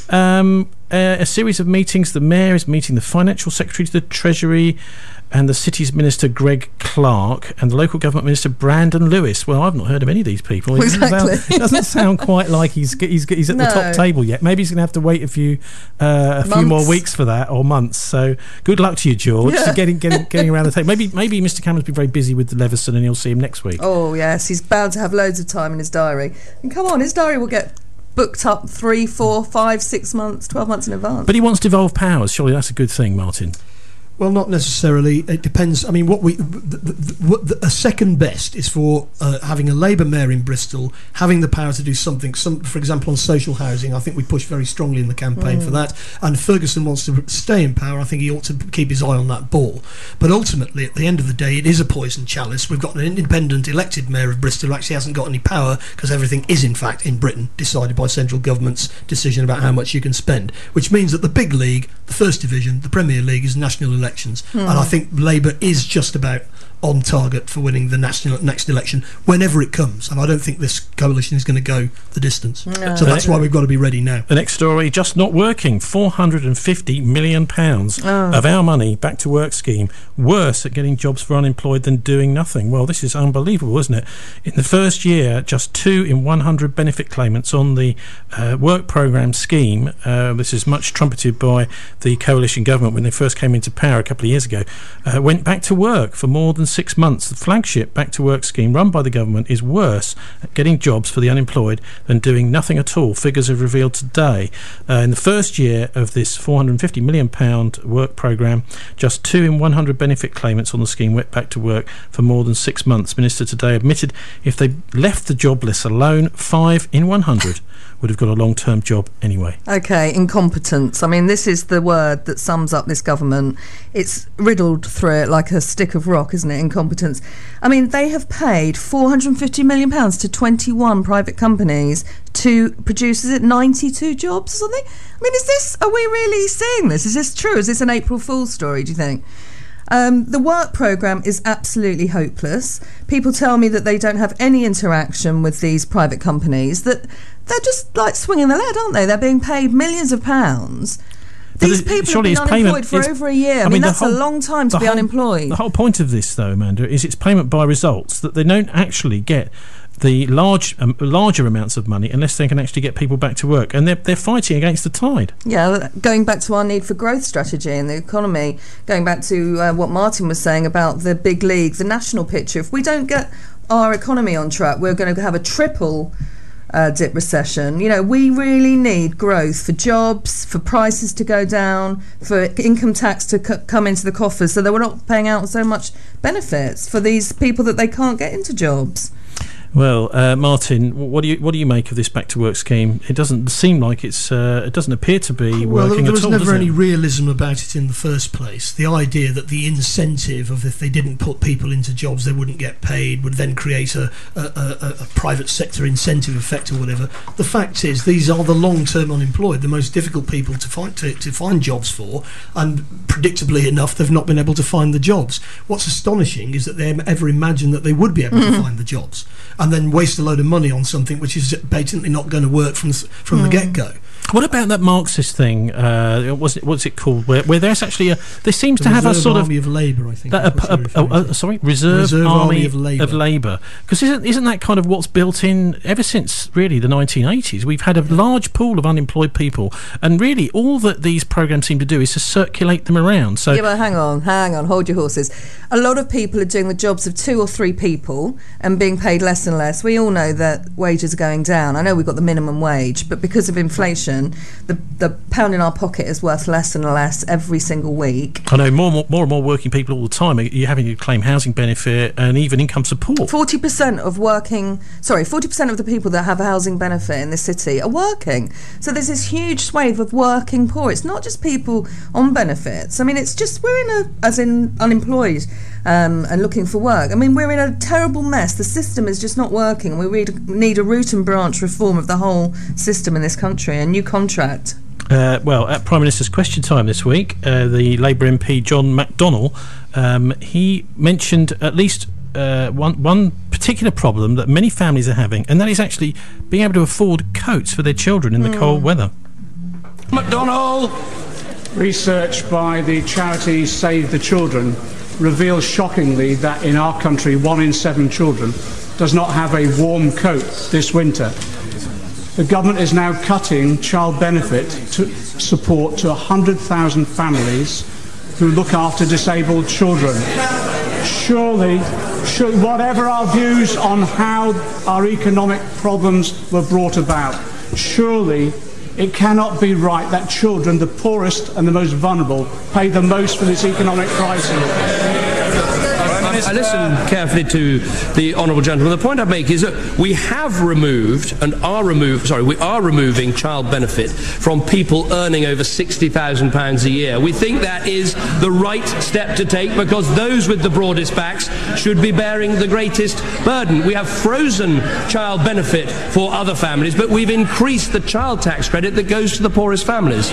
Um, uh, a series of meetings. The Mayor is meeting the Financial Secretary to the Treasury and the City's Minister Greg Clark and the Local Government Minister Brandon Lewis. Well, I've not heard of any of these people. It exactly. doesn't sound, it doesn't sound quite like he's he's, he's at no. the top table yet. Maybe he's going to have to wait a few uh, a months. few more weeks for that, or months. So good luck to you, George, yeah. for getting, getting getting around the table. Maybe maybe Mister Cameron's been very busy with the Leveson, and you'll see him next week. Oh yes, he's bound to have loads of time in his diary. And come on, his diary will get booked up three, four, five, six months, twelve months in advance. But he wants devolved powers. Surely that's a good thing, Martin. Well, not necessarily. It depends. I mean, what we the, the, the, a second best is for uh, having a Labour mayor in Bristol, having the power to do something. Some, for example, on social housing, I think we pushed very strongly in the campaign mm. for that. And Ferguson wants to stay in power. I think he ought to keep his eye on that ball. But ultimately, at the end of the day, it is a poison chalice. We've got an independent elected mayor of Bristol who actually hasn't got any power because everything is, in fact, in Britain decided by central government's decision about how much you can spend. Which means that the big league, the First Division, the Premier League, is national elections. Mm. And I think Labour is just about on target for winning the national next election whenever it comes, and I don't think this coalition is going to go the distance. No. So that's why we've got to be ready now. The next story, just not working. four hundred fifty million pounds oh. of our money back to work scheme, worse at getting jobs for unemployed than doing nothing. Well, this is unbelievable, isn't it? In the first year, just two in one hundred benefit claimants on the uh, work programme scheme, uh, this is much trumpeted by the coalition government when they first came into power a couple of years ago, uh, went back to work for more than six months. The flagship Back to Work scheme run by the government is worse at getting jobs for the unemployed than doing nothing at all. Figures have revealed today. Uh, in the first year of this four hundred fifty million pounds work programme, just two in one hundred benefit claimants on the scheme went back to work for more than six months. Minister today admitted if they left the jobless alone, five in one hundred would have got a long-term job anyway. OK, incompetence. I mean, this is the word that sums up this government. It's riddled through it like a stick of rock, isn't it? Incompetence. I mean, they have paid four hundred fifty million pounds to twenty-one private companies to produce, is it ninety-two jobs or something? I mean, is this, are we really seeing this? Is this true? Is this an April Fool's story, do you think? Um, the work programme is absolutely hopeless. People tell me that they don't have any interaction with these private companies, that they're just like swinging the lead, aren't they? They're being paid millions of pounds. These people have been unemployed for over a year. I, I mean, mean that's whole, a long time to be whole, unemployed. The whole point of this, though, Amanda, is it's payment by results, that they don't actually get the large, um, larger amounts of money unless they can actually get people back to work. And they're, they're fighting against the tide. Yeah, going back to our need for growth strategy in the economy, going back to uh, what Martin was saying about the big league, the national picture. If we don't get our economy on track, we're going to have a triple uh, dip recession. You know, we really need growth for jobs, for prices to go down, for income tax to c- come into the coffers so that we're not paying out so much benefits for these people that they can't get into jobs. Well, uh, Martin, what do you what do you make of this back to work scheme? It doesn't seem like it's. Uh, it doesn't appear to be well, working there was at all. Never any it? realism about it in the first place. The idea that the incentive of if they didn't put people into jobs, they wouldn't get paid, would then create a a, a, a private sector incentive effect or whatever. The fact is, these are the long-term unemployed, the most difficult people to find to, to find jobs for, and predictably enough, they've not been able to find the jobs. What's astonishing is that they ever imagined that they would be able mm-hmm. to find the jobs, and then waste a load of money on something which is patently not going to work from from mm. the get-go. What about that Marxist thing? Uh, what's it, what's it called? Where, where there's actually a there seems the to have a sort Army of of Labour, I think. That, a, a, a, a, sorry, Reserve, Reserve Army, Army of Labour. Of Labour. Because isn't isn't that kind of what's built in ever since really the nineteen eighties? We've had a yeah. large pool of unemployed people, and really all that these programmes seem to do is to circulate them around. So yeah, but hang on, hang on, hold your horses. A lot of people are doing the jobs of two or three people and being paid less and less. We all know that wages are going down. I know we've got the minimum wage, but because of inflation, the the pound in our pocket is worth less and less every single week. I know more and more, more, and more working people all the time. You're having to claim housing benefit and even income support. forty percent of working, sorry, forty percent of the people that have a housing benefit in this city are working. So there's this huge swathe of working poor. It's not just people on benefits. I mean, it's just, we're in a, as in unemployed um, and looking for work. I mean, we're in a terrible mess. The system is just not working. We need a root and branch reform of the whole system in this country, a new contract. Uh, well, at Prime Minister's Question Time this week, uh, the Labour M P John McDonnell, um, he mentioned at least uh, one one particular problem that many families are having, and that is actually being able to afford coats for their children in the mm. cold weather. McDonnell, research by the charity Save the Children reveals shockingly that in our country one in seven children does not have a warm coat this winter. The government is now cutting child benefit to support to one hundred thousand families who look after disabled children. Surely, should, whatever our views on how our economic problems were brought about, surely It cannot be right that children, the poorest and the most vulnerable, pay the most for this economic crisis. I listened carefully to the honourable gentleman. The point I make is that we have removed and are remove, sorry, we are removing child benefit from people earning over sixty thousand pounds a year. We think that is the right step to take because those with the broadest backs should be bearing the greatest burden. We have frozen child benefit for other families, but we've increased the child tax credit that goes to the poorest families.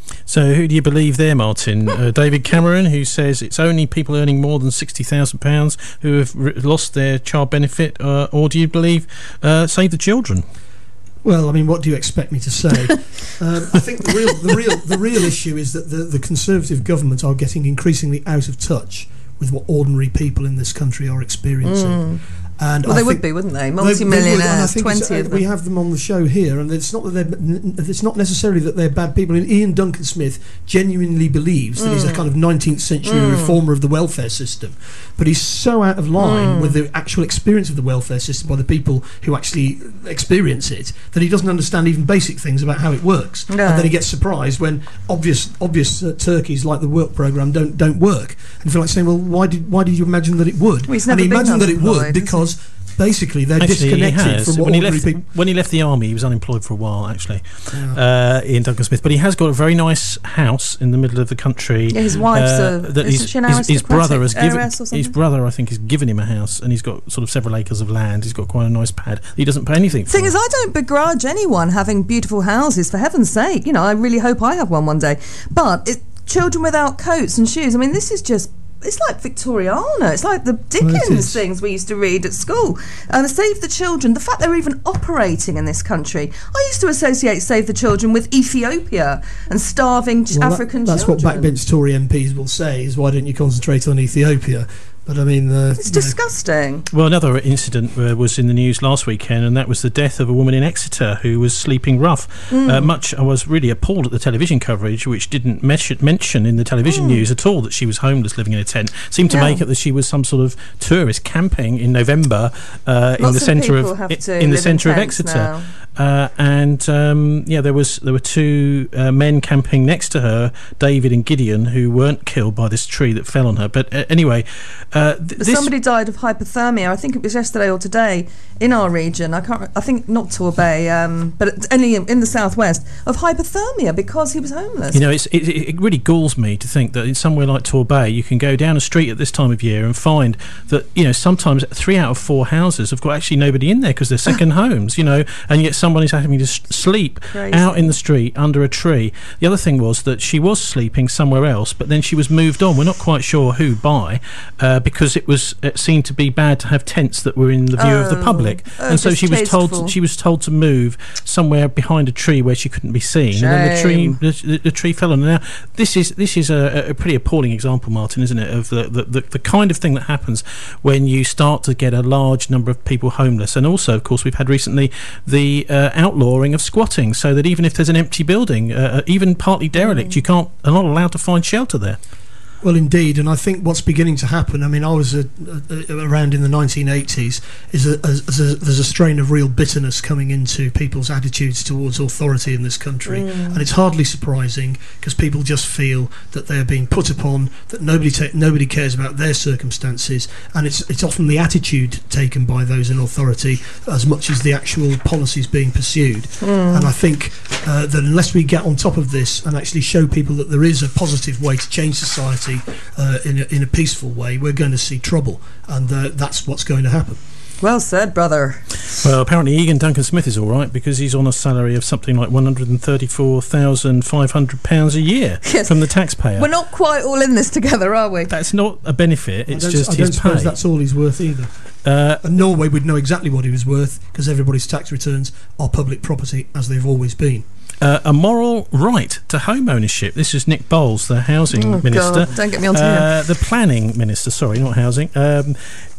So who do you believe there, Martin? Uh, David Cameron, who says it's only people earning more than sixty thousand pounds who have r- lost their child benefit, uh, or do you believe uh, Save the Children? Well, I mean, what do you expect me to say? um, I think the real, the real, the real issue is that the, the Conservative government are getting increasingly out of touch with what ordinary people in this country are experiencing. Mm. And well, I they think would be, wouldn't they? Multi-millionaires, twenty of them. We have them on the show here, and it's not that they're. It's not necessarily that they're bad people. And Ian Duncan Smith genuinely believes that mm. he's a kind of nineteenth century mm. reformer of the welfare system, but he's so out of line mm. with the actual experience of the welfare system by the people who actually experience it that he doesn't understand even basic things about how it works. No. And then he gets surprised when obvious obvious uh, turkeys like the work programme don't don't work, and you feel like saying, well, why did why did you imagine that it would? Well, and he imagined that it would because basically they're actually, disconnected from what when he ordinary left, people. When he left the army, he was unemployed for a while, actually, yeah. uh, Ian Duncan Smith. But he has got a very nice house in the middle of the country. Yeah, his wife's uh, a, that his, his, his, his brother has given. His brother, I think, has given him a house, and he's got sort of several acres of land. He's got quite a nice pad. He doesn't pay anything for. Thing it. is, I don't begrudge anyone having beautiful houses. For heaven's sake, you know, I really hope I have one one day. But it, children without coats and shoes. I mean, this is just. It's like Victoriana. It's like the Dickens well, things we used to read at school. Um, Save the Children. The fact they're even operating in this country. I used to associate Save the Children with Ethiopia and starving well, African that, that's children. That's what backbench Tory M Ps will say, is why don't you concentrate on Ethiopia? But I mean, uh, it's disgusting. Well, another incident uh, was in the news last weekend, and that was the death of a woman in Exeter who was sleeping rough. Mm. Uh, much I was really appalled at the television coverage, which didn't mention, mention in the television mm. news at all that she was homeless, living in a tent. Seemed to yeah. make it that she was some sort of tourist camping in November uh, in the centre of I- in the centre of Exeter. Uh, and um, yeah, there was there were two uh, men camping next to her, David and Gideon, who weren't killed by this tree that fell on her. But uh, anyway, uh, th- but somebody died of hypothermia. I think it was yesterday or today in our region. I can't. I think not Torbay, um, but only in the southwest of hypothermia because he was homeless. You know, it's, it, it really galls me to think that in somewhere like Torbay, you can go down a street at this time of year and find that you know sometimes three out of four houses have got actually nobody in there because they're second homes. You know, and yet someone is having to s- sleep Crazy. out in the street under a tree. The other thing was that she was sleeping somewhere else, but then she was moved on. We're not quite sure who by, uh, because it was it seemed to be bad to have tents that were in the view oh. of the public, oh, and so she was told tasteful. to, she was told to move somewhere behind a tree where she couldn't be seen, Shame. and then the tree the, the, the tree fell on her. Now this is this is a, a pretty appalling example, Martin, isn't it, of the, the, the, the kind of thing that happens when you start to get a large number of people homeless. And also, of course, we've had recently the uh, outlawing of squatting, so that even if there's an empty building, uh, even partly derelict, mm. you can't are not allowed to find shelter there. Well, indeed, and I think what's beginning to happen, I mean, I was a, a, a, around in the nineteen eighties, is a, a, a, there's a strain of real bitterness coming into people's attitudes towards authority in this country, mm. and it's hardly surprising because people just feel that they're being put upon, that nobody ta- nobody cares about their circumstances, and it's it's often the attitude taken by those in authority as much as the actual policies being pursued. Mm. And I think uh, that unless we get on top of this and actually show people that there is a positive way to change society, Uh, in, a, in a peaceful way, we're going to see trouble, and uh, that's what's going to happen. Well said, brother. Well, apparently Ian Duncan Smith is all right because he's on a salary of something like one hundred thirty-four thousand five hundred pounds a year yes. from the taxpayer. We're not quite all in this together, are we? That's not a benefit, it's I just I his don't suppose pay. That's all he's worth either. Uh, and Norway would know exactly what he was worth because everybody's tax returns are public property, as they've always been. Uh, a moral right to home ownership. This is Nick Bowles, the housing oh minister. God, don't get me onto uh, him. The planning minister, sorry, not housing. Um,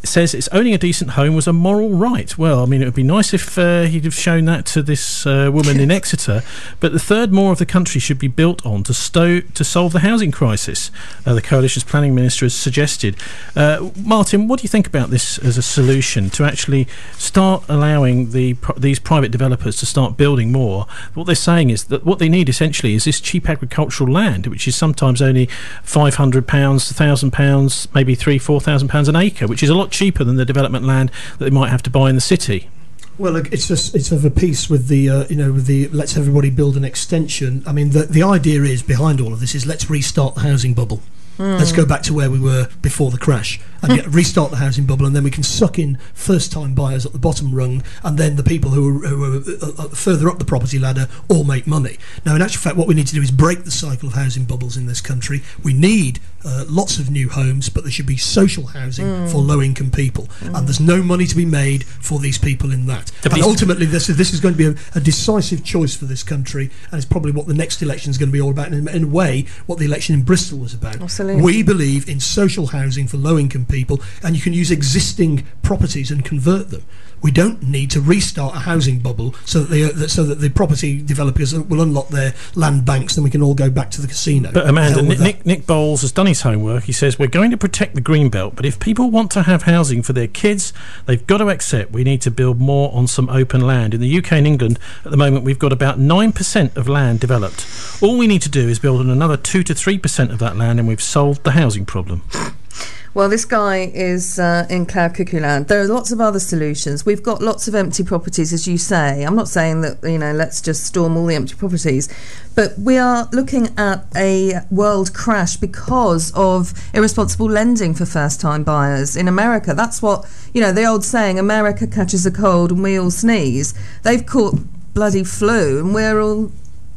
says it's owning a decent home was a moral right. Well, I mean, it would be nice if uh, he'd have shown that to this uh, woman in Exeter. But the third more of the country should be built on to stow to solve the housing crisis, uh, the Coalition's planning minister has suggested. Uh, Martin, what do you think about this as a solution to actually start allowing the these private developers to start building more? What they're saying is that what they need essentially is this cheap agricultural land, which is sometimes only five hundred pounds, one thousand pounds, maybe three, four thousand pounds an acre, which is a lot cheaper than the development land that they might have to buy in the city. Well, it's just, it's of a piece with the uh, you know with the let's everybody build an extension. I mean, the the idea is behind all of this is let's restart the housing bubble. Mm. Let's go back to where we were before the crash and get, restart the housing bubble, and then we can suck in first-time buyers at the bottom rung, and then the people who are, who are uh, further up the property ladder all make money. Now, in actual fact, what we need to do is break the cycle of housing bubbles in this country. We need uh, lots of new homes, but there should be social housing mm. for low-income people, mm. and there's no money to be made for these people in that. The and ultimately, this, this is going to be a, a decisive choice for this country, and it's probably what the next election is going to be all about, and in, in a way, what the election in Bristol was about. Absolutely. We believe in social housing for low-income people, and you can use existing properties and convert them. We don't need to restart a housing bubble so that, they, uh, so that the property developers will unlock their land banks, and we can all go back to the casino. But Amanda, Nick, Nick, Nick Bowles has done his homework. He says, we're going to protect the green belt, but if people want to have housing for their kids, they've got to accept we need to build more on some open land. In the U K and England, at the moment, we've got about nine percent of land developed. All we need to do is build on another two to three percent of that land, and we've solved the housing problem. Well, this guy is uh, in cloud cuckoo land. There are lots of other solutions. We've got lots of empty properties, as you say. I'm not saying that, you know, let's just storm all the empty properties. But we are looking at a world crash because of irresponsible lending for first-time buyers in America. That's what, you know, the old saying, America catches a cold and we all sneeze. They've caught bloody flu and we're all...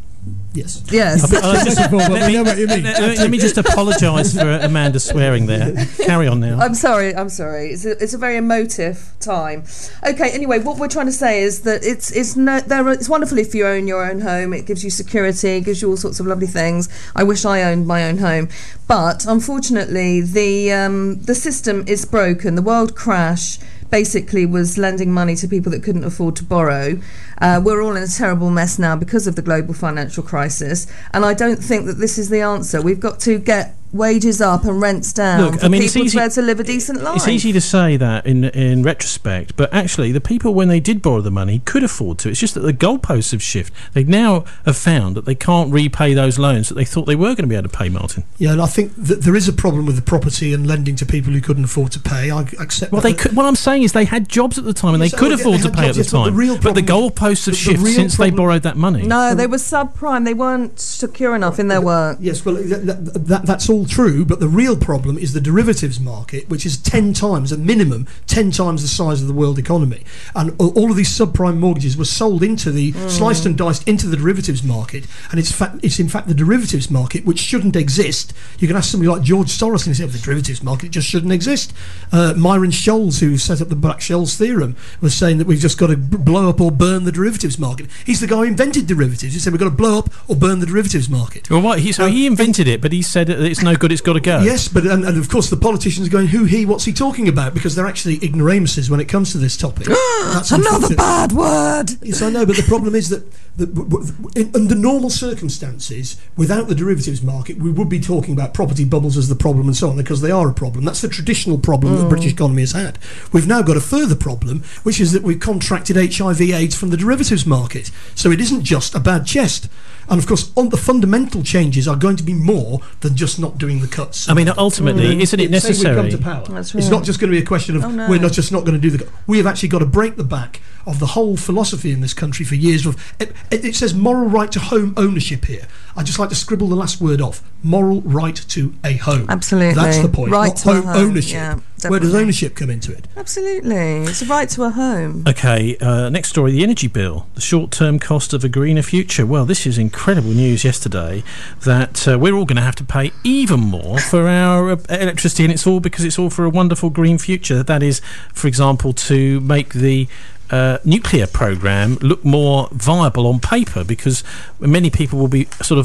Yes. Yes. let, me, let, let me just apologise for Amanda swearing there. Carry on now. I'm sorry. I'm sorry. It's a, it's a very emotive time. Okay. Anyway, what we're trying to say is that it's it's no there. Are, it's wonderful if you own your own home. It gives you security. It gives you all sorts of lovely things. I wish I owned my own home, but unfortunately, the um, the system is broken. The world crash basically was lending money to people that couldn't afford to borrow. Uh, we're all in a terrible mess now because of the global financial crisis, and I don't think that this is the answer. We've got to get wages up and rents down Look, for I mean, people easy, to be able to live a decent life. It's easy to say that in in retrospect, but actually the people, when they did borrow the money, could afford to. It's just that the goalposts have shifted. They now have found that they can't repay those loans that they thought they were going to be able to pay, Martin. Yeah, and I think that there is a problem with the property and lending to people who couldn't afford to pay. I accept well, that. They could, what I'm saying is they had jobs at the time and yes, they could oh, afford they to pay jobs, at the yes, time. But the, real but the problem, goalposts have the, shifted the since problem, they borrowed that money. No, they were subprime. They weren't secure enough in their work. Yes, well, that, that, that, that's all true, but the real problem is the derivatives market, which is ten times, at minimum, ten times the size of the world economy. And all of these subprime mortgages were sold into the, mm. sliced and diced into the derivatives market, and it's, fa- it's in fact the derivatives market, which shouldn't exist. You can ask somebody like George Soros and say, oh, the derivatives market just shouldn't exist. Uh, Myron Scholes, who set up the Black-Scholes theorem, was saying that we've just got to b- blow up or burn the derivatives market. He's the guy who invented derivatives. He said we've got to blow up or burn the derivatives market. Well, what, he, so uh, he invented it, but he said it's no good, it's got to go. Yes, but and, and of course the politicians are going, who, he, what's he talking about? Because they're actually ignoramuses when it comes to this topic. That's another bad word. Yes, I know, but the problem is that, that w- w- in, under normal circumstances, without the derivatives market, we would be talking about property bubbles as the problem and so on, because they are a problem. That's the traditional problem mm. that the British economy has had. We've now got a further problem, which is that we've contracted H I V AIDS from the derivatives market. So it isn't just a bad chest. And of course, on the fundamental changes are going to be more than just not doing the cuts. I mean, ultimately, mm. isn't it necessary? Come to power. That's right. It's not just going to be a question of oh, no. we're not just not going to do the cuts. We have actually got to break the back of the whole philosophy in this country for years. Of it, it, it says moral right to home ownership here. I'd just like to scribble the last word off. Moral right to a home. Absolutely. That's the point. Right not to home, a home ownership. Yeah, where does ownership come into it? Absolutely. It's a right to a home. Okay, uh, next story, the energy bill, the short-term cost of a greener future. Well, this is incredible news yesterday that uh, we're all going to have to pay even more for our uh, electricity, and it's all because it's all for a wonderful green future. That is, for example, to make the Uh, nuclear programme look more viable on paper, because many people will be sort of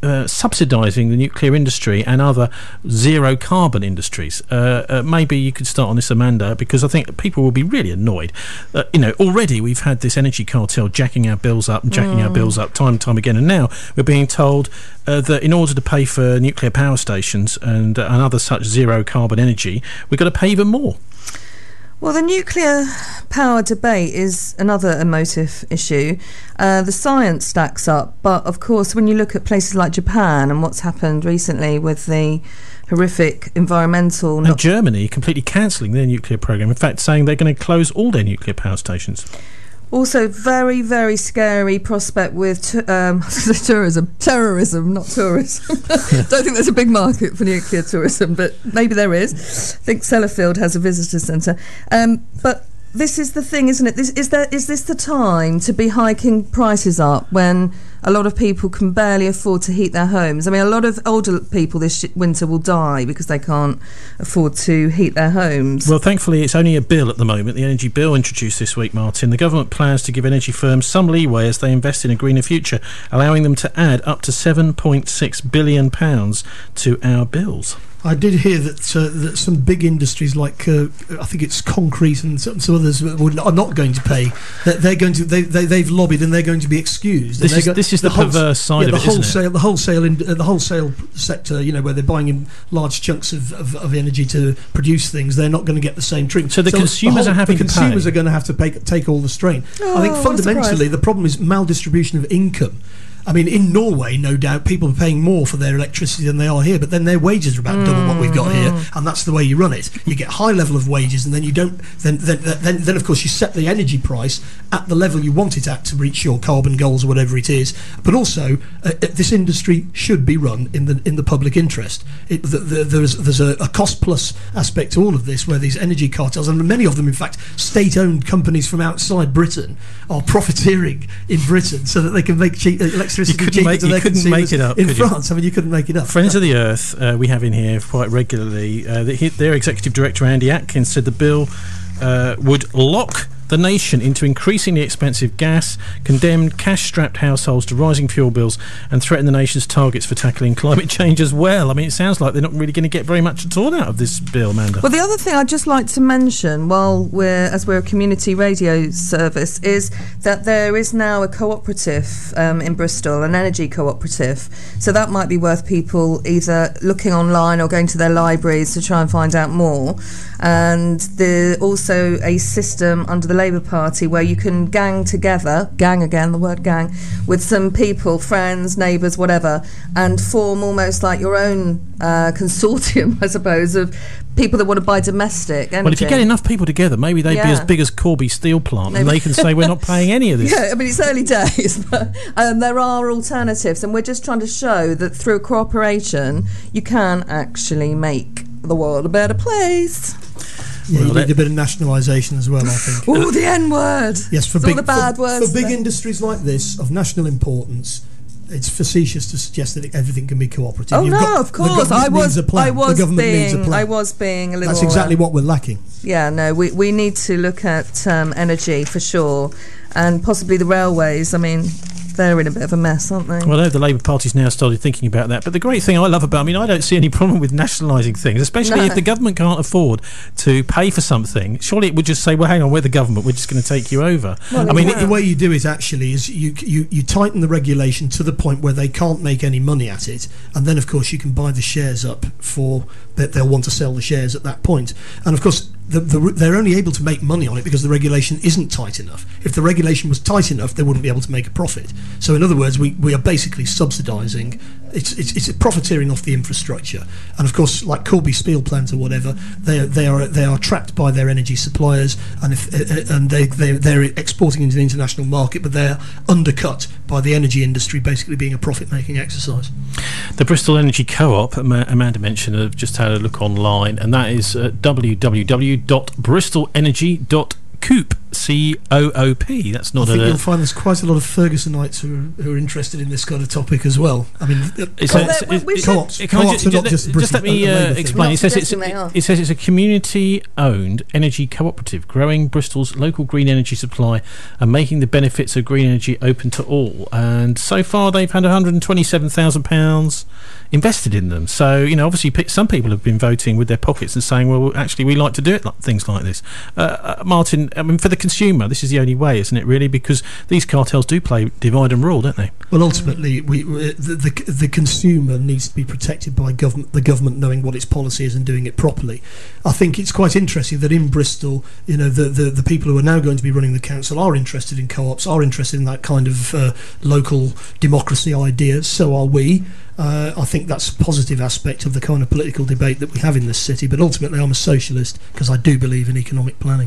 uh, subsidising the nuclear industry and other zero carbon industries. Uh, uh, maybe you could start on this, Amanda, because I think people will be really annoyed. Uh, you know, already we've had this energy cartel jacking our bills up and jacking mm. our bills up time and time again, and now we're being told uh, that in order to pay for nuclear power stations and, uh, and other such zero carbon energy, we've got to pay even more. Well, the nuclear power debate is another emotive issue. Uh, the science stacks up, but of course, when you look at places like Japan and what's happened recently with the horrific environmental... And Germany completely cancelling their nuclear programme, in fact saying they're going to close all their nuclear power stations. Also, very, very scary prospect with t- um, tourism. Terrorism, not tourism. Don't think there's a big market for nuclear tourism, but maybe there is. I think Sellafield has a visitor centre. Um, but this is the thing, isn't it? This, is, there, is this the time to be hiking prices up when a lot of people can barely afford to heat their homes? I mean, a lot of older people this winter will die because they can't afford to heat their homes. Well, thankfully, it's only a bill at the moment, the energy bill introduced this week, Martin. The government plans to give energy firms some leeway as they invest in a greener future, allowing them to add up to seven point six billion pounds to our bills. I did hear that, uh, that some big industries like uh, I think it's concrete and some, some others are not going to pay. They're, they're going to they, they they've lobbied and they're going to be excused. This is go- this is the, the whole, perverse side yeah, of the it, wholesale, isn't it? The wholesale in, uh, the wholesale sector, you know, where they're buying in large chunks of, of, of energy to produce things, they're not going to get the same treatment. So the so consumers the whole, are having the to consumers pay. are going to have to pay, take all the strain. Oh, I think fundamentally the problem is maldistribution of income. I mean, in Norway, no doubt, people are paying more for their electricity than they are here, but then their wages are about mm. double what we've got here, and that's the way you run it. You get high level of wages, and then you don't. Then, then, then, then, of course, you set the energy price at the level you want it at to reach your carbon goals or whatever it is. But also, uh, this industry should be run in the in the public interest. It, the, the, there's there's a, a cost plus aspect to all of this, where these energy cartels, and many of them, in fact, state-owned companies from outside Britain, are profiteering in Britain so that they can make cheap electricity cheaper make, to their couldn't consumers make it up, in could France. You? I mean, you couldn't make it up. Friends no. of the Earth, uh, we have in here quite regularly. Uh, the, their executive director, Andy Atkins, said the bill uh, would lock the nation into increasingly expensive gas, condemn cash-strapped households to rising fuel bills, and threaten the nation's targets for tackling climate change as well. I mean, it sounds like they're not really going to get very much at all out of this bill, Amanda. Well, the other thing I'd just like to mention, while we're as we're a community radio service, is that there is now a cooperative um, in Bristol, an energy cooperative. So that might be worth people either looking online or going to their libraries to try and find out more. And there's also a system under the Labour Party where you can gang together, gang again, the word gang, with some people, friends, neighbours, whatever, and form almost like your own uh, consortium, I suppose, of people that want to buy domestic energy. Well, if you get enough people together, maybe they'd yeah. be as big as Corby Steel Plant, maybe. And they can say we're not paying any of this. Yeah, I mean, it's early days, but um, there are alternatives, and we're just trying to show that through cooperation, you can actually make the world a better place. Yeah, well, you need a bit of nationalisation as well, I think. Oh, the N word! Yes, for it's big, all the bad for, words. For big industries like this, of national importance, it's facetious to suggest that everything can be cooperative. Oh You've no, got, of course. I was, I was the government being, needs a plan. I was being a little. That's exactly uh, what we're lacking. Yeah, no, we we need to look at um, energy for sure, and possibly the railways. I mean, they're in a bit of a mess, aren't they? Well, I know the Labour Party's now started thinking about that, but the great thing I love about, I mean, I don't see any problem with nationalising things, especially no. if the government can't afford to pay for something. Surely it would just say, well, hang on, we're the government, we're just going to take you over. Well, I mean, the, the way you do it actually is you, you you tighten the regulation to the point where they can't make any money at it, and then of course you can buy the shares up for that they'll want to sell the shares at that point. And of course the, the, they're only able to make money on it because the regulation isn't tight enough. If the regulation was tight enough, they wouldn't be able to make a profit. So in other words, we, we are basically subsidising. It's, it's it's profiteering off the infrastructure, and of course, like Corby Steel Plant or whatever, they are, they are they are trapped by their energy suppliers, and if uh, and they they they're exporting into the international market, but they're undercut by the energy industry, basically being a profit-making exercise. The Bristol Energy Co-op, Amanda mentioned, have just had a look online, and that is uh, w w w dot bristol energy dot coop C O O P. That's not I think a... you'll find there's quite a lot of Fergusonites who are, who are interested in this kind of topic as well. I mean, It's co- a- it's- we it's- should- co-ops, Can I co-ops ju- are not ju- just just British let me uh, uh, Labour thing. explain. Not It says it's suggesting they are. it says it's a community-owned energy cooperative, growing Bristol's local green energy supply and making the benefits of green energy open to all. And so far, they've had one hundred twenty-seven thousand pounds invested in them. So you know, obviously, pe- some people have been voting with their pockets and saying, "Well, actually, we like to do it like things like this." Uh, uh, Martin, I mean, for the consumer, this is the only way, isn't it? Really, because these cartels do play divide and rule, don't they? Well, ultimately, we, we the, the the consumer needs to be protected by government, the government knowing what its policy is and doing it properly. I think it's quite interesting that in Bristol, you know, the, the, the people who are now going to be running the council are interested in co-ops, are interested in that kind of uh, local democracy idea. So are we. Uh, I think that's a positive aspect of the kind of political debate that we have in this city. But ultimately, I'm a socialist because I do believe in economic planning.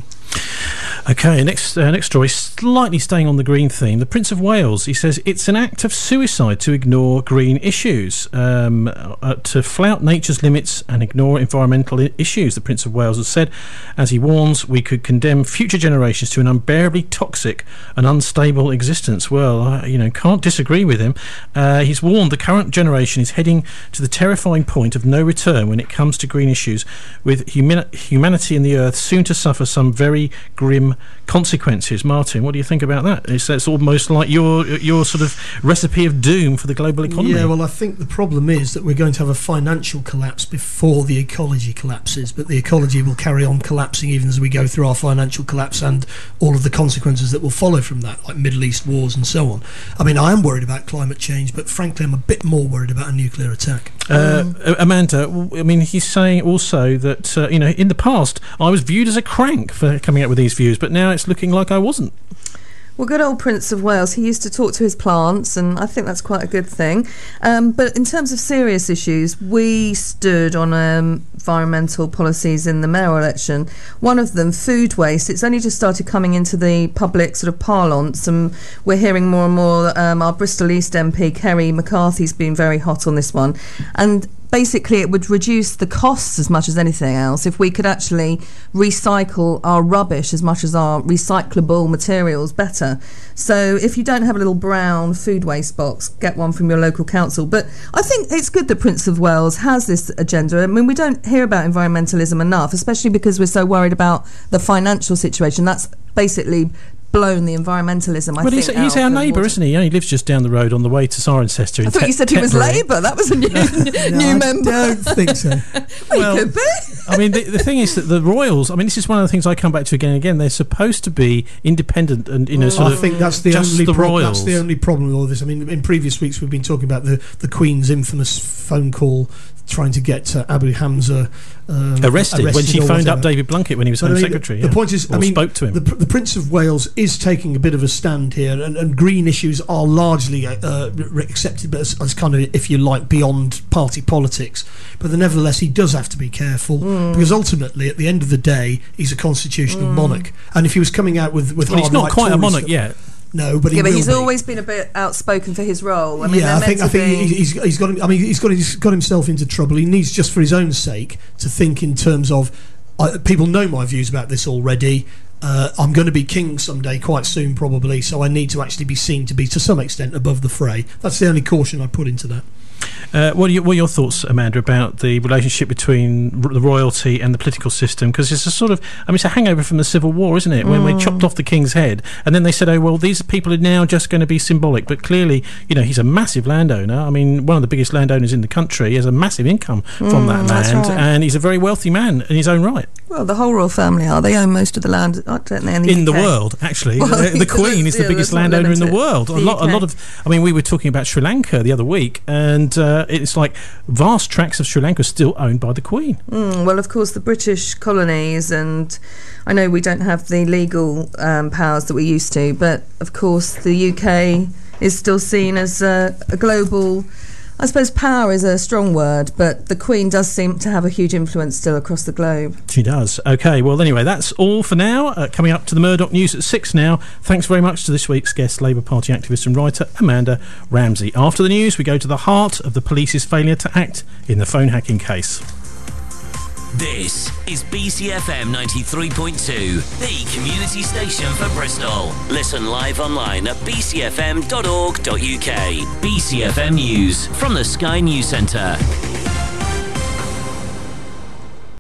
Okay, next uh, next story, slightly staying on the green theme. The Prince of Wales, he says it's an act of suicide to ignore green issues, um, uh, to flout nature's limits and ignore environmental I- issues, the Prince of Wales has said, as he warns we could condemn future generations to an unbearably toxic and unstable existence. Well, I, you know, can't disagree with him. Uh, he's warned the current generation is heading to the terrifying point of no return when it comes to green issues, with humi- humanity and the earth soon to suffer some very grim consequences. Martin, what do you think about that? It's, it's almost like your your sort of recipe of doom for the global economy. Yeah, well, I think the problem is that we're going to have a financial collapse before the ecology collapses, but the ecology will carry on collapsing even as we go through our financial collapse and all of the consequences that will follow from that, like Middle East wars and so on. I mean, I am worried about climate change, but frankly I'm a bit more worried about a nuclear attack. Uh, Amanda, w- I mean, he's saying also that, uh, you know, in the past I was viewed as a crank for coming up with these views, but now it's looking like I wasn't. Well, good old Prince of Wales, he used to talk to his plants, and I think that's quite a good thing. Um, but in terms of serious issues, we stood on um, environmental policies in the mayoral election. One of them, food waste, it's only just started coming into the public sort of parlance, and we're hearing more and more. Um, our Bristol East M P, Kerry McCarthy's been very hot on this one. And basically it would reduce the costs as much as anything else if we could actually recycle our rubbish as much as our recyclable materials better. So if you don't have a little brown food waste box, get one from your local council. But I think it's good that Prince of Wales has this agenda. I mean, we don't hear about environmentalism enough, especially because we're so worried about the financial situation. That's basically blown the environmentalism, I well, think. he's, he's our neighbour, isn't he? He only lives just down the road on the way to Cirencester. In I thought Te- you said he was Tetbury. Labour. That was a new, No, new I member. don't think so. Well, Well, he could be. I mean, the, the thing is that the Royals, I mean, this is one of the things I come back to again and again. They're supposed to be independent and, you know, sort I of think that's the just only the prob- Royals. that's the only problem with all this. I mean, in previous weeks we've been talking about the, the Queen's infamous phone call trying to get uh, Abu Hamza um, arrested, when she or phoned whatever. up David Blunkett when he was But Home I mean, Secretary. The yeah. point is, or I mean, spoke to him. The, the Prince of Wales is taking a bit of a stand here, and, and green issues are largely uh, re- accepted as, as kind of, if you like, beyond party politics. But then nevertheless, he does have to be careful Mm. because ultimately, at the end of the day, he's a constitutional Mm. monarch. And if he was coming out with with well, he's hard not right quite a Tories monarch stuff- yet. No, but he Yeah, but will he's be. always been a bit outspoken for his role. I mean, yeah, I they're think I meant to think be- he's, he's got. I mean, he's got he's got himself into trouble. He needs, just for his own sake, to think in terms of. Uh, people know my views about this already. Uh, I'm going to be king someday, quite soon, probably. So I need to actually be seen to be, to some extent, above the fray. That's the only caution I put into that. Uh, what, are your, what are your thoughts, Amanda, about the relationship between r- the royalty and the political system? Because it's a sort of, I mean, it's a hangover from the Civil War, isn't it? When Mm. they chopped off the king's head, and then they said, "Oh, well, these people are now just going to be symbolic." But clearly, you know, he's a massive landowner. I mean, one of the biggest landowners in the country. He has a massive income from Mm, that that's land, right. and he's a very wealthy man in his own right. Well, the whole royal family are. They own most of the land, don't they? In the, in the U K? world, actually, Well, the, the Queen is the yeah, biggest that's not landowner in the limited. world. A The lot, a U K. lot of. I mean, we were talking about Sri Lanka the other week, and uh, it's like vast tracts of Sri Lanka are still owned by the Queen. Mm, well, of course, the British colonies, and I know we don't have the legal um, powers that we used to, but of course, the U K is still seen as a, a global. I suppose power is a strong word, but the Queen does seem to have a huge influence still across the globe. She does. Okay, well, anyway, that's all for now. Uh, coming up to the Murdoch News at six now. Thanks very much to this week's guest, Labour Party activist and writer Amanda Ramsey. After the news, we go to the heart of the police's failure to act in the phone hacking case. This is B C F M ninety-three point two, the community station for Bristol. Listen live online at b c f m dot org dot u k. B C F M News from the Sky News Centre.